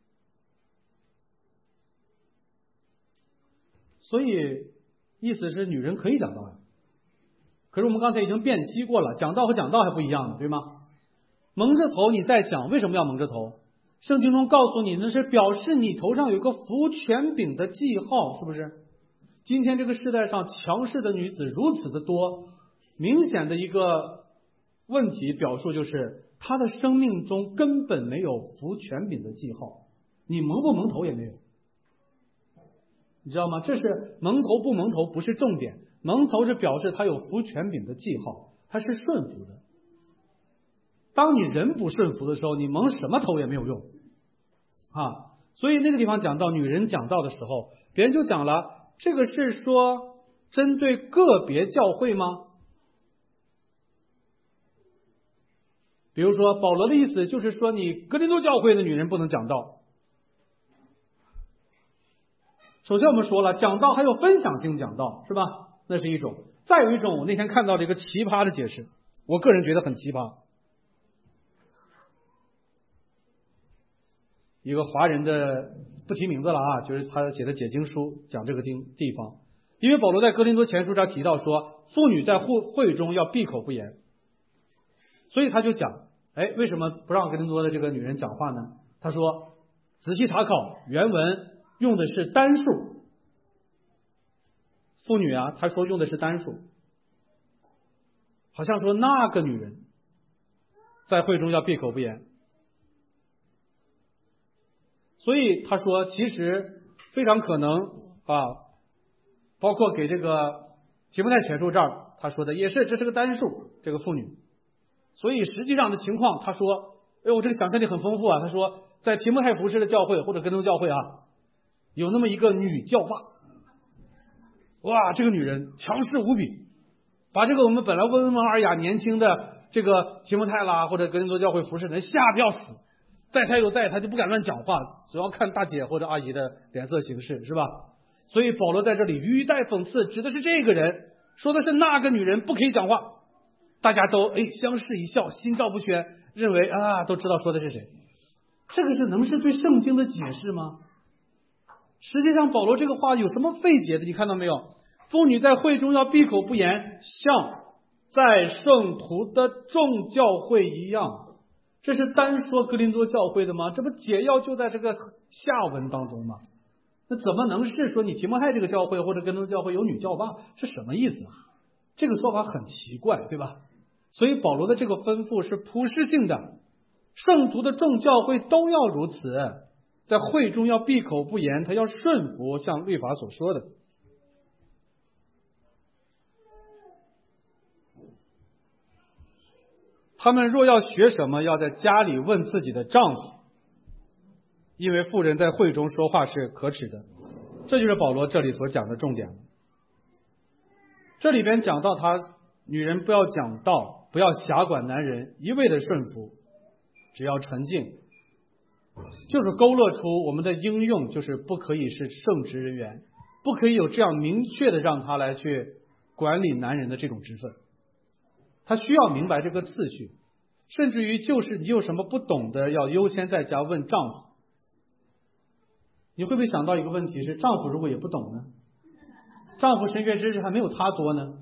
Speaker 1: 所以意思是女人可以讲道呀。可是我们刚才已经辨析过了，讲道和讲道还不一样的，对吗？蒙着头你再讲，为什么要蒙着头？圣经中告诉你，那是表示你头上有一个服权柄的记号，是不是？今天这个世代上强势的女子如此的多，明显的一个问题表述就是她的生命中根本没有服权柄的记号，你蒙不蒙头也没有，你知道吗？这是蒙头不蒙头不是重点，蒙头是表示他有服权柄的记号，他是顺服的。当你人不顺服的时候，你蒙什么头也没有用啊。所以那个地方讲到女人讲道的时候，别人就讲了，这个是说针对个别教会吗？比如说保罗的意思就是说，你哥林多教会的女人不能讲道。首先我们说了，讲道还有分享性讲道，是吧？那是一种。再有一种，我那天看到了一个奇葩的解释，我个人觉得很奇葩。一个华人的，不提名字了啊，就是他写的解经书讲这个地地方。因为保罗在哥林多前书上提到说，妇女在会会中要闭口不言，所以他就讲，哎，为什么不让哥林多的这个女人讲话呢？他说，仔细查考原文用的是单数，妇女啊，他说用的是单数，好像说那个女人在会中要闭口不言。所以他说，其实非常可能啊，包括给这个提摩太前书这儿他说的也是，这是个单数，这个妇女。所以实际上的情况，他说，哎呦，这个想象力很丰富啊。他说，在提摩太服侍的教会或者哥林多教会啊，有那么一个女教霸，哇，这个女人强势无比，把这个我们本来温文尔雅年轻的这个提摩太啦或者哥林多教会服侍人吓得要死。在他有在，他就不敢乱讲话，主要看大姐或者阿姨的脸色行事，是吧？所以保罗在这里语带讽刺，指的是这个人，说的是那个女人不可以讲话。大家都哎相视一笑，心照不宣，认为啊都知道说的是谁。这个是能是对圣经的解释吗？实际上保罗这个话有什么费解的？你看到没有？妇女在会中要闭口不言，像在圣徒的众教会一样。这是单说哥林多教会的吗？这不解要就在这个下文当中吗？那怎么能是说你提摩太这个教会或者哥林多教会有女教霸？是什么意思啊？这个说法很奇怪，对吧？所以保罗的这个吩咐是普世性的，圣徒的众教会都要如此，在会中要闭口不言，他要顺服像律法所说的。他们若要学什么，要在家里问自己的丈夫，因为妇人在会中说话是可耻的。这就是保罗这里所讲的重点。这里边讲到他女人不要讲道，不要辖管男人，一味的顺服，只要沉静，就是勾勒出我们的应用，就是不可以是圣职人员，不可以有这样明确的让他来去管理男人的这种职分。他需要明白这个次序，甚至于就是你有什么不懂的，要优先在家问丈夫。你会不会想到一个问题是，丈夫如果也不懂呢？丈夫神学知识还没有他多呢，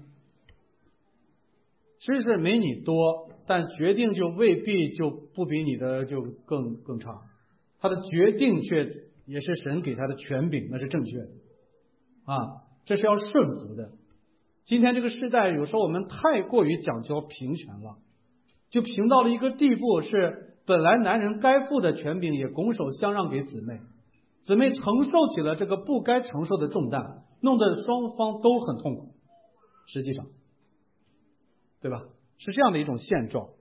Speaker 1: 知识没你多，但决定就未必就不比你的就更更差，他的决定却也是神给他的权柄，那是正确的啊，这是要顺服的。今天这个时代，有时候我们太过于讲究平权了，就平到了一个地步，是本来男人该负的权柄也拱手相让给姊妹，姊妹承受起了这个不该承受的重担，弄得双方都很痛苦，实际上对吧？是这样的一种现状。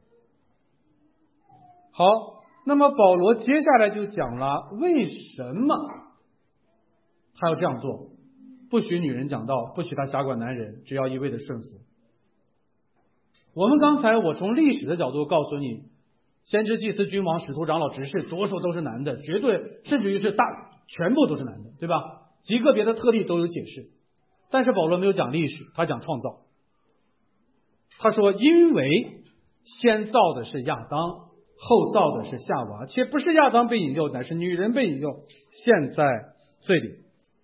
Speaker 1: 好，那么保罗接下来就讲了为什么他要这样做，不许女人讲道，不许他辖管男人，只要一味的顺服。我们刚才我从历史的角度告诉你，先知、祭司、君王、使徒、长老、执事，多数都是男的，绝对甚至于是大全部都是男的，对吧？极个别的特例都有解释，但是保罗没有讲历史，他讲创造。他说，因为先造的是亚当，后造的是夏娃，且不是亚当被引诱，乃是女人被引诱，陷在罪里。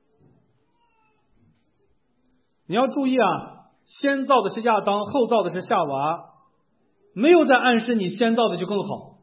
Speaker 1: 你要注意啊，先造的是亚当，后造的是夏娃，没有在暗示你先造的就更好，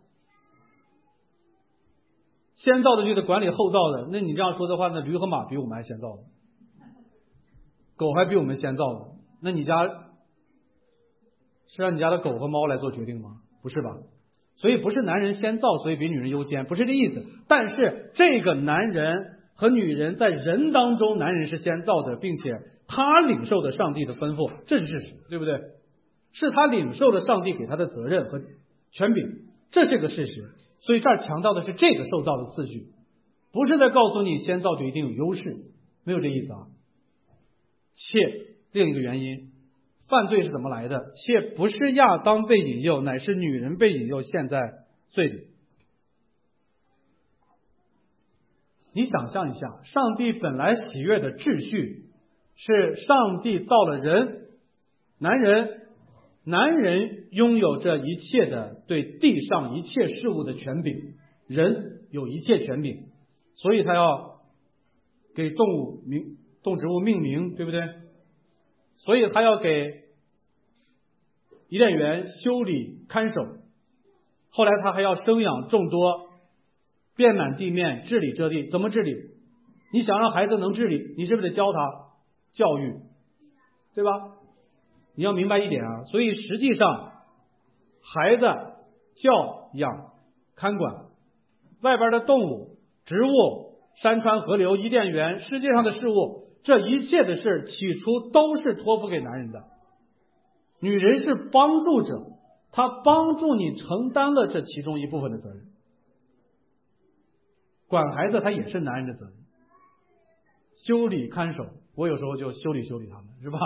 Speaker 1: 先造的就得管理后造的。那你这样说的话，那驴和马比我们还先造的，狗还比我们先造的，那你家是让你家的狗和猫来做决定吗？不是吧？所以不是男人先造，所以比女人优先，不是这意思。但是这个男人和女人在人当中，男人是先造的，并且他领受的上帝的吩咐，这是事实，对不对？是他领受的上帝给他的责任和权柄，这是个事实。所以这儿强调的是这个受造的次序，不是在告诉你先造就一定有优势，没有这意思啊。且另一个原因，犯罪是怎么来的？且不是亚当被引诱，乃是女人被引诱，陷在罪里。你想象一下，上帝本来喜悦的秩序是上帝造了人，男人，男人拥有着一切的对地上一切事物的权柄，人有一切权柄，所以他要给动物名动植物命名，对不对？所以他要给伊甸园修理看守，后来他还要生养众多，遍满地面，治理这地。怎么治理？你想让孩子能治理，你是不是得教他教育，对吧？你要明白一点啊，所以实际上孩子教养看管外边的动物、植物、山川河流、伊甸园，世界上的事物，这一切的事起初都是托付给男人的，女人是帮助者，她帮助你承担了这其中一部分的责任。管孩子他也是男人的责任，修理看守，我有时候就修理修理他们，是吧？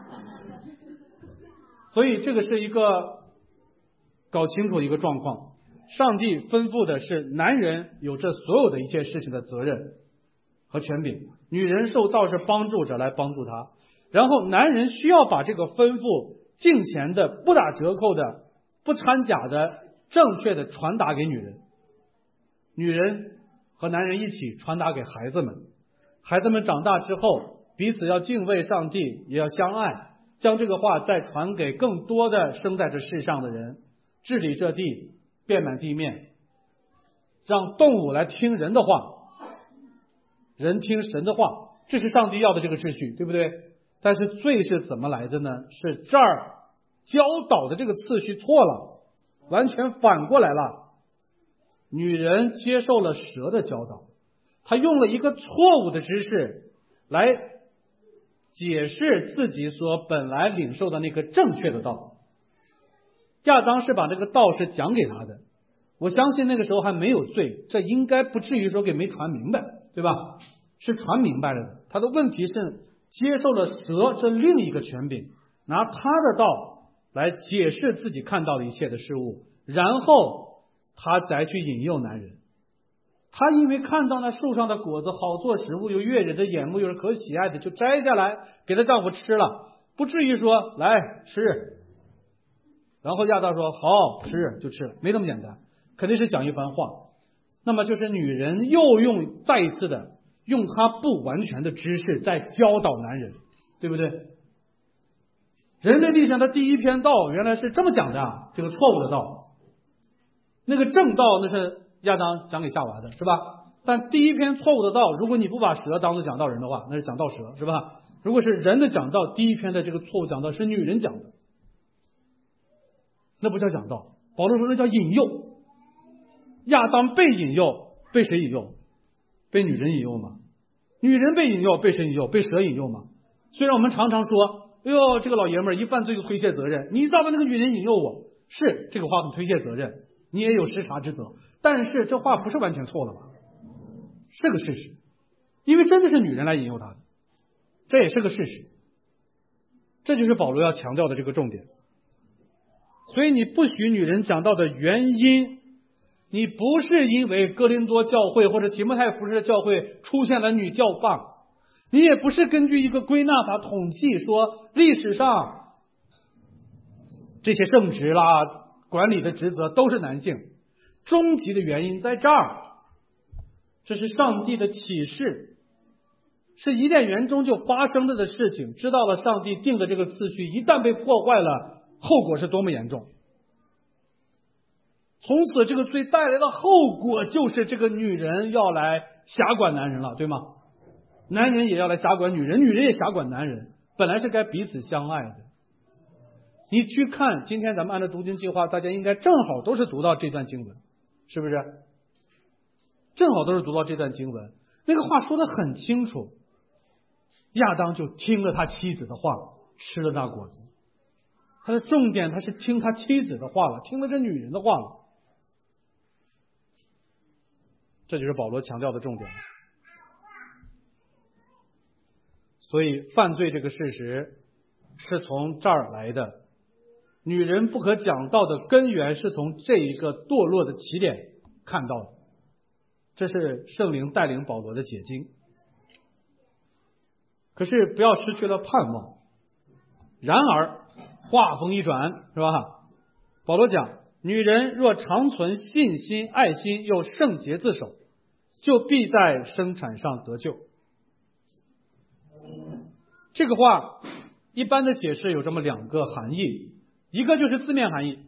Speaker 1: 所以这个是一个搞清楚一个状况，上帝吩咐的是男人有这所有的一切事情的责任和权柄，女人受造是帮助者来帮助他，然后男人需要把这个吩咐敬虔的、不打折扣的、不掺假的、正确的传达给女人，女人和男人一起传达给孩子们，孩子们长大之后彼此要敬畏上帝，也要相爱，将这个话再传给更多的生在这世上的人，治理这地，遍满地面，让动物来听人的话，人听神的话，这是上帝要的这个秩序，对不对？但是罪是怎么来的呢？是这儿教导的这个次序错了，完全反过来了。女人接受了蛇的教导，她用了一个错误的知识来解释自己所本来领受的那个正确的道。亚当是把这个道是讲给他的，我相信那个时候还没有罪，这应该不至于说给没传明白，对吧？是传明白了的。他的问题是接受了蛇这另一个权柄，拿他的道来解释自己看到的一切的事物，然后他再去引诱男人。他因为看到那树上的果子好做食物，又悦人的眼目，又是可喜爱的，就摘下来给他丈夫吃了，不至于说来吃，然后亚当说好吃就吃了，没那么简单，肯定是讲一番话。那么就是女人又用再一次的用她不完全的知识在教导男人，对不对？人类历史上的第一篇道原来是这么讲的啊，这个错误的道，那个正道那是亚当讲给夏娃的，是吧？ 但第一篇错误的道，如果你不把蛇当作讲道人的话，那是讲道蛇，是吧？如果是人的讲道，第一篇的这个错误讲道是女人讲的，那不叫讲道。保罗说那叫引诱。亚当被引诱，被谁引诱？被女人引诱吗？女人被引诱，被谁引诱？被蛇引诱吗？虽然我们常常说，哎呦，这个老爷们儿一犯罪就推卸责任，你知道吧？那个女人引诱我，是这个话很推卸责任，你也有失察之责。但是这话不是完全错了吧？是个事实，因为真的是女人来引诱他的，这也是个事实。这就是保罗要强调的这个重点。所以你不许女人讲道的原因，你不是因为哥林多教会或者提摩太服侍的教会出现了女教坊，你也不是根据一个归纳法统计说历史上这些圣职啦、管理的职责都是男性，终极的原因在这儿，这是上帝的启示，是伊甸园中就发生了的事情，知道了上帝定的这个次序一旦被破坏了，后果是多么严重。从此这个罪带来的后果就是这个女人要来辖管男人了，对吗？男人也要来辖管女人，女人也辖管男人，本来是该彼此相爱的。你去看今天咱们按照读经计划，大家应该正好都是读到这段经文，是不是？正好都是读到这段经文，那个话说得很清楚，亚当就听了他妻子的话，吃了那果子。他的重点他是听他妻子的话了，听了这女人的话了。这就是保罗强调的重点。所以犯罪这个事实是从这儿来的，女人不可讲道的根源是从这一个堕落的起点看到的，这是圣灵带领保罗的解经。可是不要失去了盼望。然而话锋一转，是吧？保罗讲，女人若常存信心、爱心，又圣洁自守，就必在生产上得救。这个话一般的解释有这么两个含义，一个就是字面含义，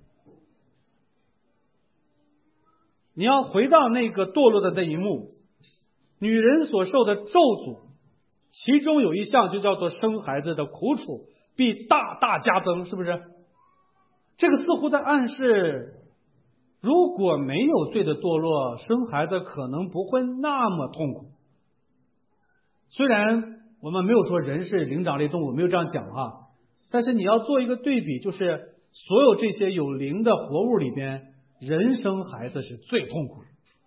Speaker 1: 你要回到那个堕落的那一幕，女人所受的咒诅，其中有一项就叫做生孩子的苦楚必大大加增，是不是？这个似乎在暗示，如果没有罪的堕落，生孩子可能不会那么痛苦。虽然我们没有说人是灵长类动物，没有这样讲哈，但是你要做一个对比，就是所有这些有灵的活物里边，人生孩子是最痛苦的，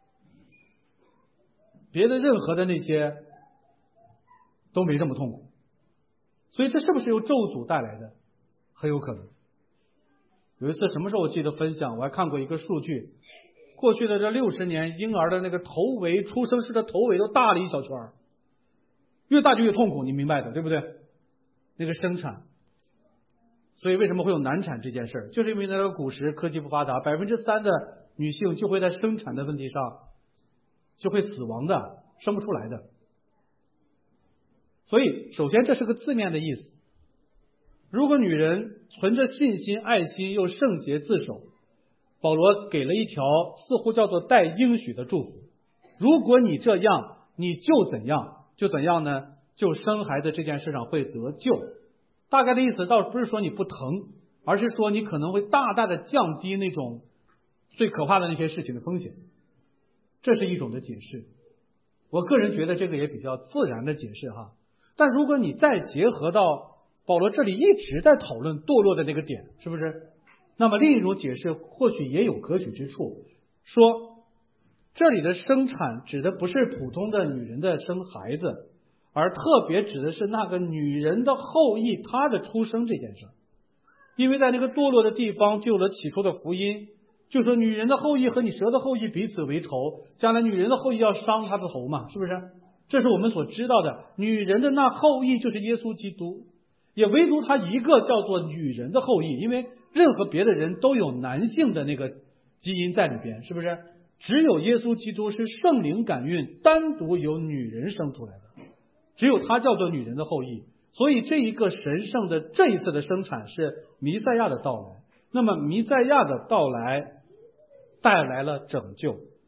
Speaker 1: 别的任何的那些都没这么痛苦。所以这是不是由咒诅带来的？很有可能。有一次什么时候我记得分享，我还看过一个数据，过去的这六十年，婴儿的那个头围，出生时的头围都大了一小圈，越大就越痛苦，你明白的，对不对？那个生产，所以为什么会有难产这件事儿，就是因为那个古时科技不发达，百分之三的女性就会在生产的问题上就会死亡的，生不出来的。所以首先这是个字面的意思，如果女人存着信心、爱心又圣洁自守，保罗给了一条似乎叫做带应许的祝福，如果你这样，你就怎样，就怎样呢？就生孩子这件事上会得救。大概的意思倒不是说你不疼，而是说你可能会大大的降低那种最可怕的那些事情的风险，这是一种的解释。我个人觉得这个也比较自然的解释哈。但如果你再结合到保罗这里一直在讨论堕落的那个点，是不是？那么另一种解释或许也有可取之处，说这里的生产指的不是普通的女人的生孩子，而特别指的是那个女人的后裔她的出生这件事。因为在那个堕落的地方就有了起初的福音，就说女人的后裔和你蛇的后裔彼此为仇，将来女人的后裔要伤她的头嘛，是不是？这是我们所知道的，女人的那后裔就是耶稣基督，也唯独他一个叫做女人的后裔，因为任何别的人都有男性的那个基因在里边，是不是？只有耶稣基督是圣灵感孕，单独由女人生出来的，只有他叫做女人的后裔。所以这一个神圣的这一次的生产是弥赛亚的到来，那么弥赛亚的到来带来了拯救，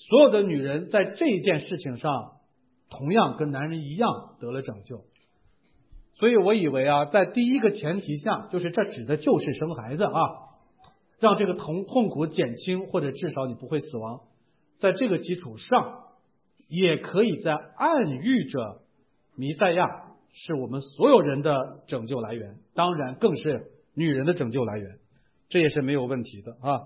Speaker 1: 所有的女人在这件事情上同样跟男人一样得了拯救。所以我以为啊，在第一个前提下，就是这指的就是生孩子啊，让这个痛痛苦减轻，或者至少你不会死亡。在这个基础上，也可以在暗喻着弥赛亚是我们所有人的拯救来源，当然更是女人的拯救来源，这也是没有问题的啊。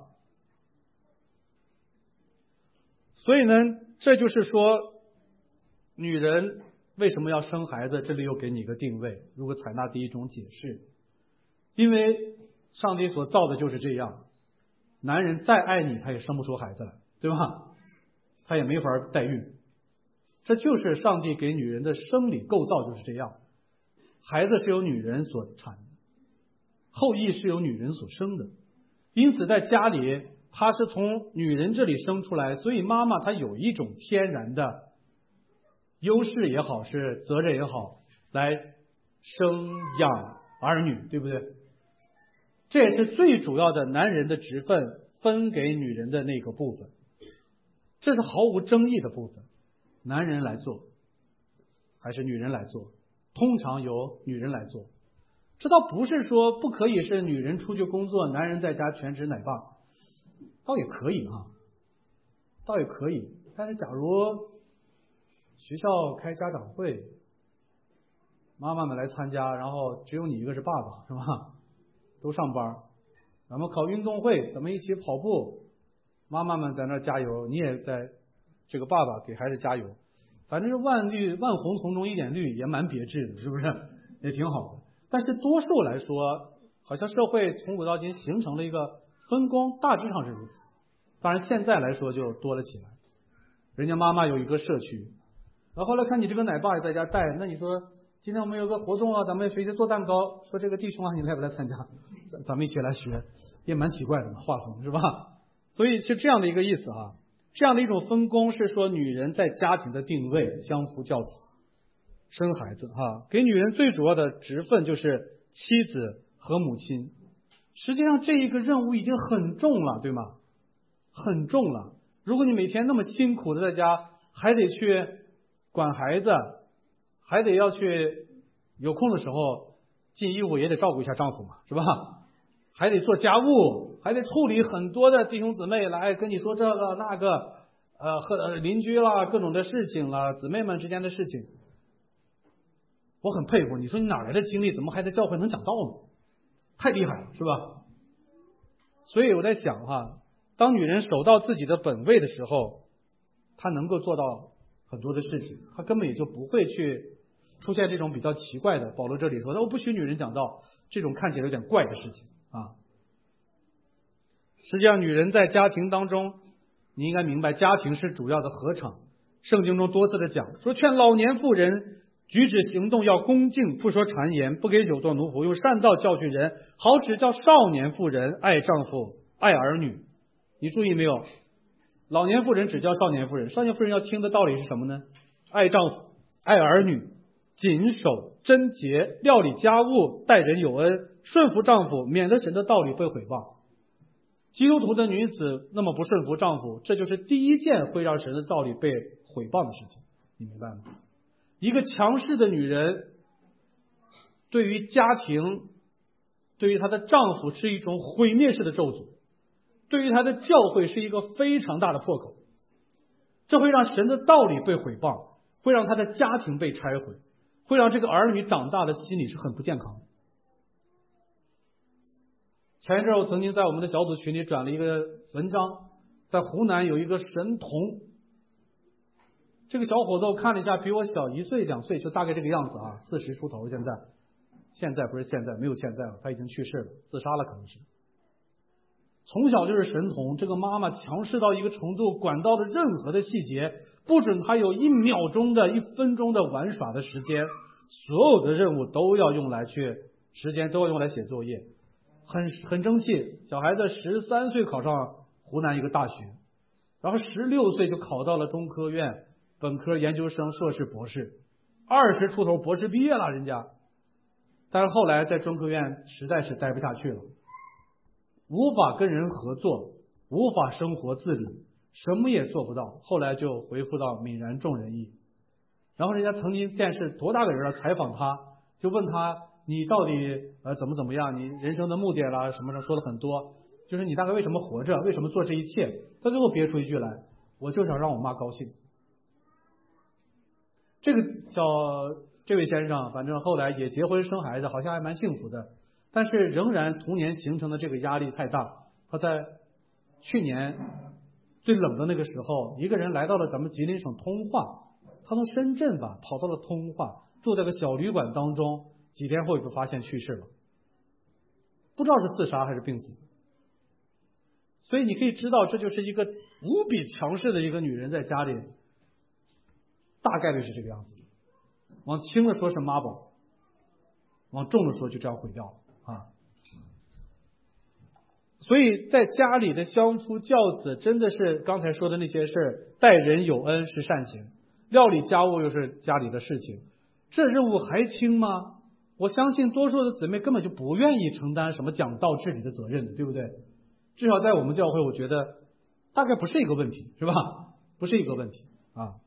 Speaker 1: 所以呢，这就是说，女人为什么要生孩子？这里又给你一个定位。如果采纳第一种解释，因为上帝所造的就是这样，男人再爱你，他也生不出孩子来，对吧？他也没法代孕。这就是上帝给女人的生理构造就是这样，孩子是由女人所产的，后裔是由女人所生的。因此在家里，他是从女人这里生出来，所以妈妈她有一种天然的优势也好，是责任也好，来生养儿女，对不对？这也是最主要的男人的职分分给女人的那个部分，这是毫无争议的部分。男人来做还是女人来做？通常由女人来做。这倒不是说不可以是女人出去工作，男人在家全职奶爸，倒也可以啊，倒也可以。但是假如学校开家长会，妈妈们来参加，然后只有你一个是爸爸，是吧？都上班，咱们考运动会，咱们一起跑步，妈妈们在那加油，你也在这个爸爸给孩子加油，反正是万绿万红丛中一点绿，也蛮别致的，是不是？也挺好的。但是多数来说，好像社会从古到今形成了一个分工，大致上是如此。当然现在来说就多了起来，人家妈妈有一个社区，然后后来看你这个奶爸也在家带，那你说今天我们有个活动啊，咱们学习做蛋糕，说这个弟兄啊，你来不来参加？咱咱们一起来学，也蛮奇怪的嘛，画风是吧？所以是这样的一个意思啊。这样的一种分工是说，女人在家庭的定位相夫教子，生孩子哈，给女人最主要的职分就是妻子和母亲。实际上这一个任务已经很重了，对吗？很重了。如果你每天那么辛苦的在家，还得去管孩子，还得要去有空的时候尽义务也得照顾一下丈夫嘛，是吧？还得做家务，还得处理很多的弟兄姊妹来跟你说这个那个，呃和邻居啦，各种的事情啦，姊妹们之间的事情。我很佩服，你说你哪来的精力，怎么还在教会能讲道呢？太厉害了，是吧？所以我在想哈，当女人守到自己的本位的时候，她能够做到很多的事情，她根本也就不会去出现这种比较奇怪的，保罗这里说我不许女人讲道，这种看起来有点怪的事情啊。实际上女人在家庭当中，你应该明白家庭是主要的合场。圣经中多次的讲说，劝老年妇人举止行动要恭敬，不说谗言，不给酒做奴仆，用善道教训人，好指教少年妇人爱丈夫爱儿女。你注意没有？老年妇人只教少年妇人，少年妇人要听的道理是什么呢？爱丈夫爱儿女，谨守贞洁，料理家务，待人有恩，顺服丈夫，免得神的道理被毁谤。基督徒的女子那么不顺服丈夫，这就是第一件会让神的道理被毁谤的事情，你明白吗？一个强势的女人对于家庭，对于她的丈夫是一种毁灭式的咒诅，对于她的教会是一个非常大的破口，这会让神的道理被毁谤，会让她的家庭被拆毁，会让这个儿女长大的心理是很不健康的。前一阵我曾经在我们的小组群里转了一个文章，在湖南有一个神童，这个小伙子我看了一下，比我小一岁两岁，就大概这个样子啊，四十出头。现在现在不是现在，没有现在了，他已经去世了，自杀了可能是。从小就是神童，这个妈妈强势到一个程度，管到了任何的细节，不准他有一秒钟的一分钟的玩耍的时间，所有的任务都要用来去时间都要用来写作业，很很争气。小孩子十三岁考上湖南一个大学，然后十六岁就考到了中科院本科、研究生、硕士、博士，二十出头博士毕业了人家。但是后来在中科院实在是待不下去了，无法跟人合作，无法生活自理， 什么也做不到，后来就回复到泯然众人矣。然后人家曾经电视多大个人了采访他，就问他你到底呃怎么怎么样，你人生的目的啦什么的，说了很多，就是你大概为什么活着，为什么做这一切？他最后憋出一句来，我就想让我妈高兴。这个小这位先生，反正后来也结婚生孩子，好像还蛮幸福的，但是仍然童年形成的这个压力太大。他在去年最冷的那个时候，一个人来到了咱们吉林省通化，他从深圳吧跑到了通化，住在个小旅馆当中，几天后就发现去世了，不知道是自杀还是病死。所以你可以知道，这就是一个无比强势的一个女人在家里，大概率是这个样子。往轻了说是妈宝，往重了说就这样毁掉了啊。所以在家里的相夫教子，真的是刚才说的那些事，待人有恩是善行，料理家务又是家里的事情，这任务还轻吗？我相信多数的姊妹根本就不愿意承担什么讲道治理的责任，对不对？至少在我们教会，我觉得大概不是一个问题，是吧？不是一个问题啊。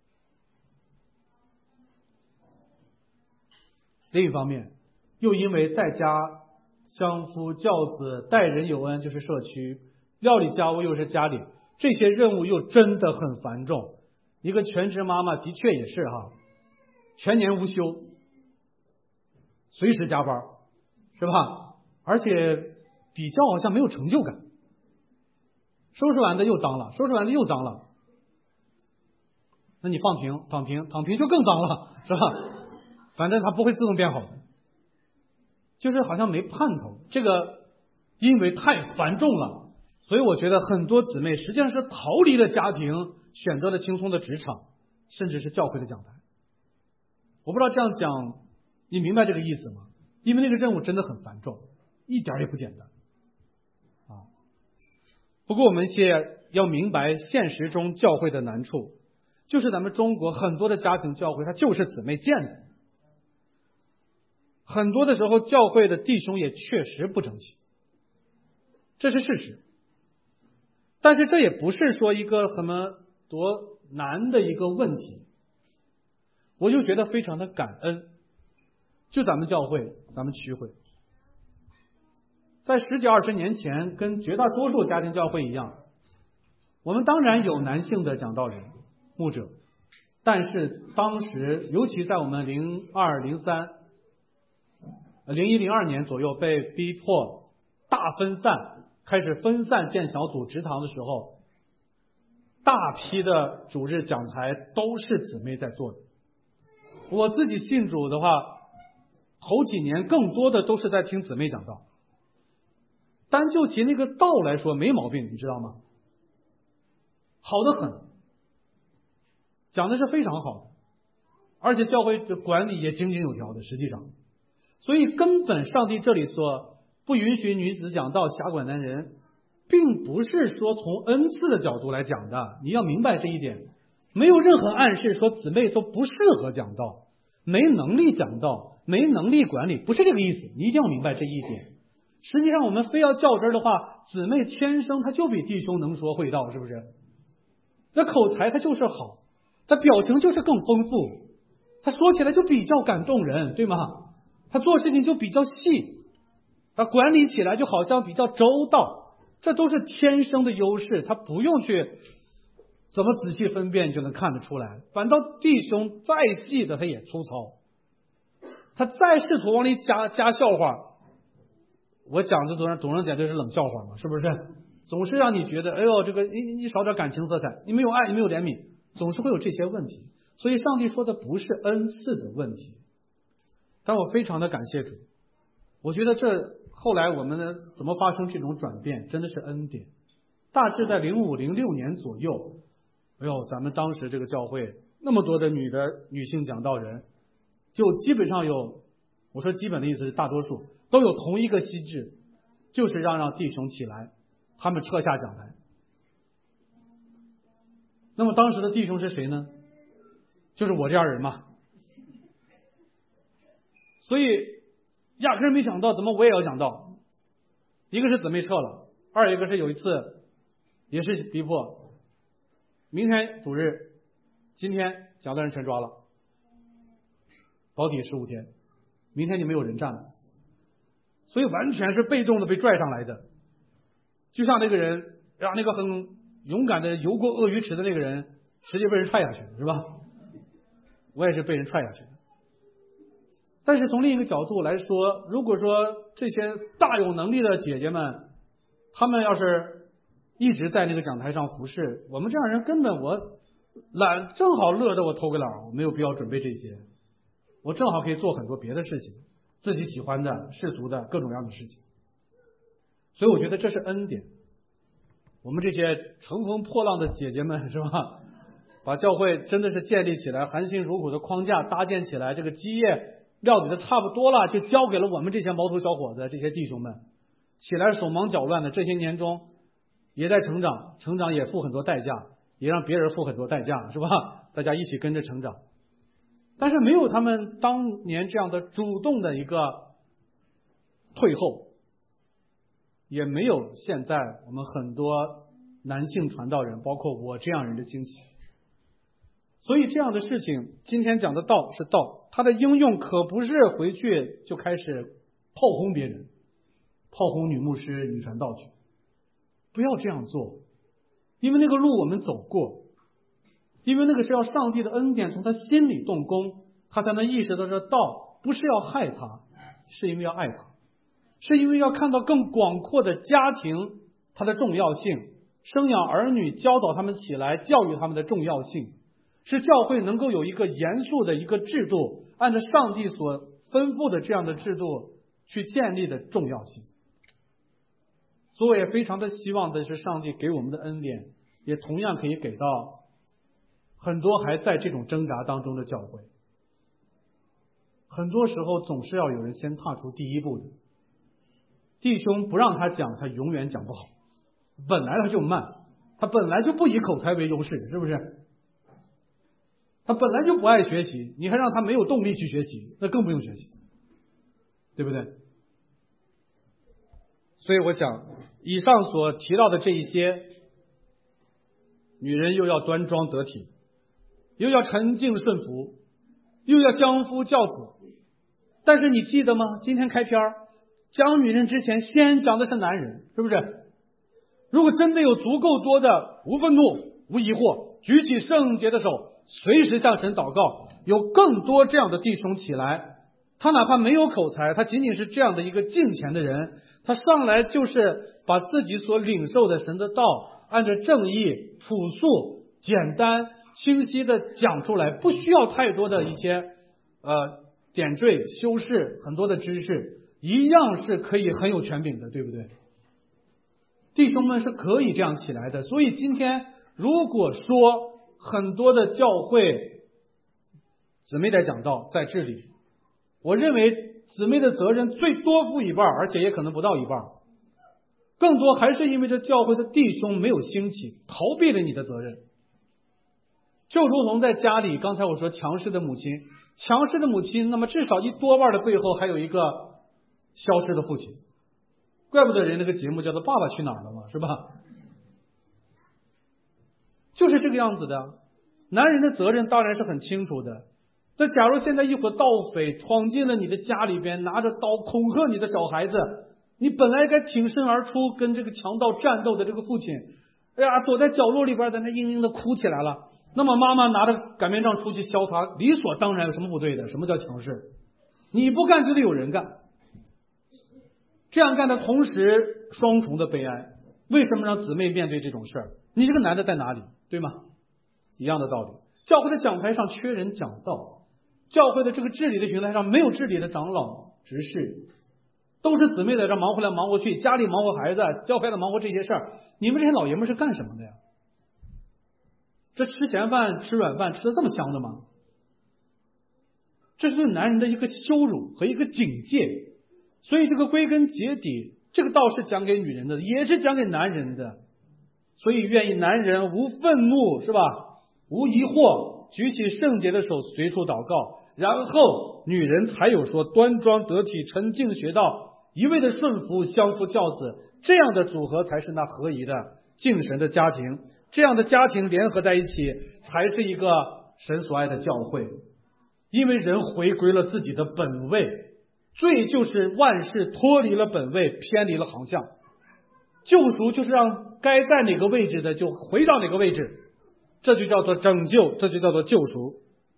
Speaker 1: 另一方面，又因为在家相夫教子、待人有恩就是社区，料理家务又是家里，这些任务又真的很繁重。一个全职妈妈的确也是哈，全年无休，随时加班，是吧？而且比较好像没有成就感，收拾完的又脏了，收拾完的又脏了，那你放平躺平躺平就更脏了，是吧？反正它不会自动变好的，就是好像没盼头。这个因为太繁重了，所以我觉得很多姊妹实际上是逃离了家庭，选择了轻松的职场，甚至是教会的讲台。我不知道这样讲你明白这个意思吗？因为那个任务真的很繁重，一点也不简单啊。不过我们也要明白现实中教会的难处，就是咱们中国很多的家庭教会它就是姊妹建的，很多的时候教会的弟兄也确实不争气，这是事实。但是这也不是说一个什么多难的一个问题，我就觉得非常的感恩。就咱们教会，咱们区会，在十几二十年前，跟绝大多数家庭教会一样，我们当然有男性的讲道人、牧者，但是当时，尤其在我们零二、零三、零一、零二年左右被逼迫大分散，开始分散建小组、职堂的时候，大批的主日讲台都是姊妹在做的。我自己信主的话，头几年更多的都是在听姊妹讲道，单就其那个道来说没毛病，你知道吗？好得很，讲的是非常好的，而且教会的管理也井井有条的，实际上，所以根本上帝这里说不允许女子讲道辖管男人，并不是说从恩赐的角度来讲的，你要明白这一点，没有任何暗示说姊妹都不适合讲道，没能力讲道，没能力管理，不是这个意思，你一定要明白这一点。实际上我们非要较真的话，姊妹天生她就比弟兄能说会道，是不是？那口才她就是好，她表情就是更丰富，她说起来就比较感动人，对吗？她做事情就比较细，她管理起来就好像比较周到，这都是天生的优势，她不用去怎么仔细分辨就能看得出来。反倒弟兄再细的他也粗糙，他再试图往里加加笑话，我讲的总是总是讲这是冷笑话嘛，是不是？总是让你觉得哎呦这个你你少点感情色彩，你没有爱，你没有怜悯，总是会有这些问题。所以上帝说的不是恩赐的问题，但我非常的感谢主，我觉得这后来我们呢怎么发生这种转变，真的是恩典。大致在零五零六年左右，哎呦，咱们当时这个教会那么多的女的女性讲道人，就基本上有，我说基本的意思是大多数都有同一个机制，就是让让弟兄起来，他们撤下讲台。那么当时的弟兄是谁呢？就是我这样人嘛。所以压根没想到怎么我也要讲道，一个是姊妹撤了，二一个是有一次也是逼迫， 明天主日，今天讲的人全抓了，保底十五天，明天就没有人站了，所以完全是被动的被拽上来的。就像那个人让那个很勇敢的游过鳄鱼池的那个人，直接被人踹下去，是吧？我也是被人踹下去的。但是从另一个角度来说，如果说这些大有能力的姐姐们，她们要是一直在那个讲台上服侍，我们这样人根本我懒，正好乐得我偷个懒，我没有必要准备这些，我正好可以做很多别的事情，自己喜欢的世俗的各种各样的事情。所以我觉得这是恩典。我们这些乘风破浪的姐姐们，是吧？把教会真的是建立起来，含辛茹苦的框架搭建起来，这个基业料理的差不多了，就交给了我们这些毛头小伙子，这些弟兄们起来手忙脚乱的，这些年中也在成长，成长也付很多代价，也让别人付很多代价，是吧？大家一起跟着成长。但是没有他们当年这样的主动的一个退后，也没有现在我们很多男性传道人，包括我这样人的兴起。所以这样的事情，今天讲的道是道，它的应用可不是回去就开始炮轰别人，炮轰女牧师、女传道去，不要这样做，因为那个路我们走过，因为那个是要上帝的恩典从他心里动工，他才能意识到这道不是要害他，是因为要爱他，是因为要看到更广阔的家庭它的重要性，生养儿女教导他们起来，教育他们的重要性，是教会能够有一个严肃的一个制度，按照上帝所吩咐的这样的制度去建立的重要性。所以我也非常的希望的是上帝给我们的恩典，也同样可以给到很多还在这种挣扎当中的教会。很多时候总是要有人先踏出第一步的，弟兄不让他讲，他永远讲不好，本来他就慢，他本来就不以口才为优势，是不是？他本来就不爱学习，你还让他没有动力去学习，那更不用学习，对不对？所以我想以上所提到的这一些，女人又要端庄得体，又要沉静顺服，又要相夫教子。但是你记得吗？今天开篇讲女人之前先讲的是男人，是不是？如果真的有足够多的无愤怒、无疑惑，举起圣洁的手，随时向神祷告，有更多这样的弟兄起来，他哪怕没有口才，他仅仅是这样的一个敬虔的人，他上来就是把自己所领受的神的道，按照正义、朴素、简单、清晰的讲出来，不需要太多的一些呃点缀、修饰，很多的知识，一样是可以很有权柄的，对不对？弟兄们是可以这样起来的。所以今天如果说很多的教会姊妹在讲道在治理，我认为姊妹的责任最多负一半，而且也可能不到一半，更多还是因为这教会的弟兄没有兴起，逃避了你的责任。就如同在家里，刚才我说强势的母亲，强势的母亲，那么至少一多半的背后还有一个消失的父亲，怪不得人那个节目叫做《爸爸去哪儿了》嘛，是吧？就是这个样子的。男人的责任当然是很清楚的，那假如现在一伙盗匪闯进了你的家里边，拿着刀恐吓你的小孩子，你本来该挺身而出跟这个强盗战斗的这个父亲，哎呀，躲在角落里边在那嘤嘤的哭起来了，那么妈妈拿着擀面杖出去削他，理所当然，有什么不对的？什么叫强势？你不干就得有人干，这样干的同时双重的悲哀。为什么让姊妹面对这种事儿？你这个男的在哪里，对吗？一样的道理。教会的讲台上缺人讲道，教会的这个治理的平台上没有治理的长老执事，都是姊妹在这忙回来忙过去，家里忙活孩子，教会的忙活这些事儿，你们这些老爷们是干什么的呀？这吃闲饭吃软饭吃得这么香的吗？这是对男人的一个羞辱和一个警戒。所以这个归根结底，这个道是讲给女人的，也是讲给男人的。所以愿意男人无愤怒，是吧？无疑惑，举起圣洁的手随处祷告，然后女人才有说端庄得体、沉静学道，一味的顺服相夫教子，这样的组合才是那合宜的敬神的家庭。 这样的家庭联合在一起，才是一个神所爱的教会。因为人回归了自己的本位，罪就是万事脱离了本位，偏离了航向。救赎就是让该在哪个位置的就回到哪个位置，这就叫做拯救，这就叫做救赎。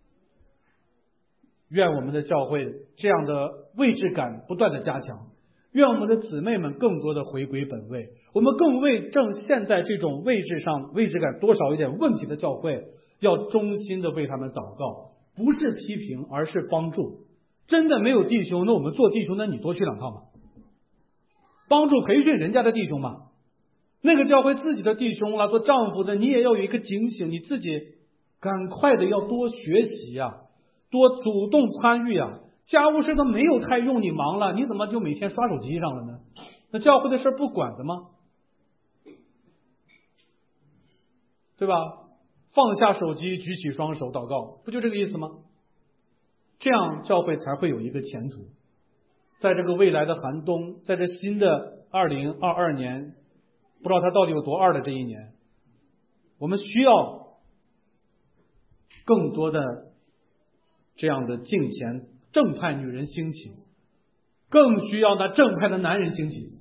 Speaker 1: 愿我们的教会这样的位置感不断的加强，愿我们的姊妹们更多的回归本位，我们更为正现在这种位置上位置感多少有点问题的教会，要衷心的为他们祷告，不是批评，而是帮助。真的没有弟兄，那我们做弟兄，那你多去两趟吧，帮助培训人家的弟兄嘛。那个教会自己的弟兄啦，做丈夫的，你也要有一个警醒，你自己赶快的要多学习呀、啊，多主动参与啊。家务事都没有太用你忙了，你怎么就每天刷手机上了呢？那教会的事不管的吗？对吧？放下手机，举起双手祷告，不就这个意思吗？这样教会才会有一个前途。在这个未来的寒冬，在这新的二零二二年，不知道它到底有多二的这一年，我们需要更多的这样的敬虔正派女人兴起，更需要那正派的男人兴起。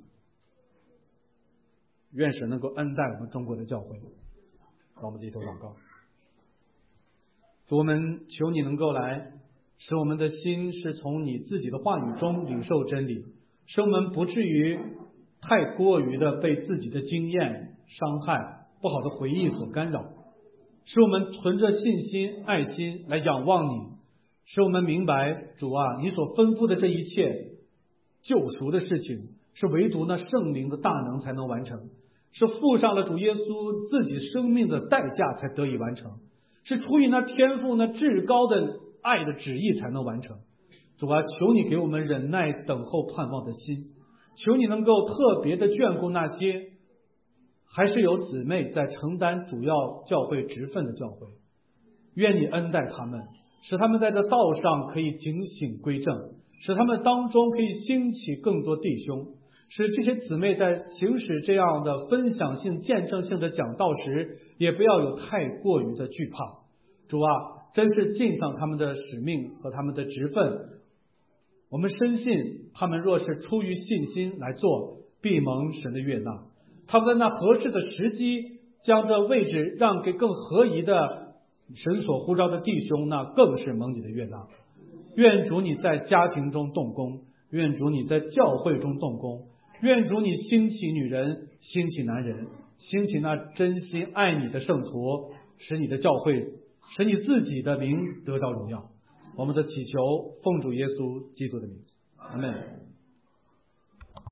Speaker 1: 愿神能够恩待我们中国的教会。让我们低头祷告。主，我们求你能够来使我们的心是从你自己的话语中领受真理，使我们不至于太过于的被自己的经验伤害、不好的回忆所干扰，使我们存着信心、爱心来仰望你，使我们明白主啊，你所吩咐的这一切救赎的事情，是唯独那圣灵的大能才能完成，是付上了主耶稣自己生命的代价才得以完成，是出于那天父那至高的爱的旨意才能完成。主啊，求你给我们忍耐等候盼望的心，求你能够特别的眷顾那些还是有姊妹在承担主要教会职分的教会，愿你恩待他们，使他们在这道上可以警醒归正，使他们当中可以兴起更多弟兄，使这些姊妹在行使这样的分享性、见证性的讲道时，也不要有太过于的惧怕。主啊，真是尽上他们的使命和他们的职分，我们深信他们若是出于信心来做，必蒙神的悦纳。他们在那合适的时机将这位置让给更合宜的神所呼召的弟兄，那更是蒙你的悦纳。愿主你在家庭中动工，愿主你在教会中动工，愿主你兴起女人，兴起男人，兴起那真心爱你的圣徒，使你的教会，使你自己的名得着荣耀。我们的祈求奉主耶稣基督的名，阿们。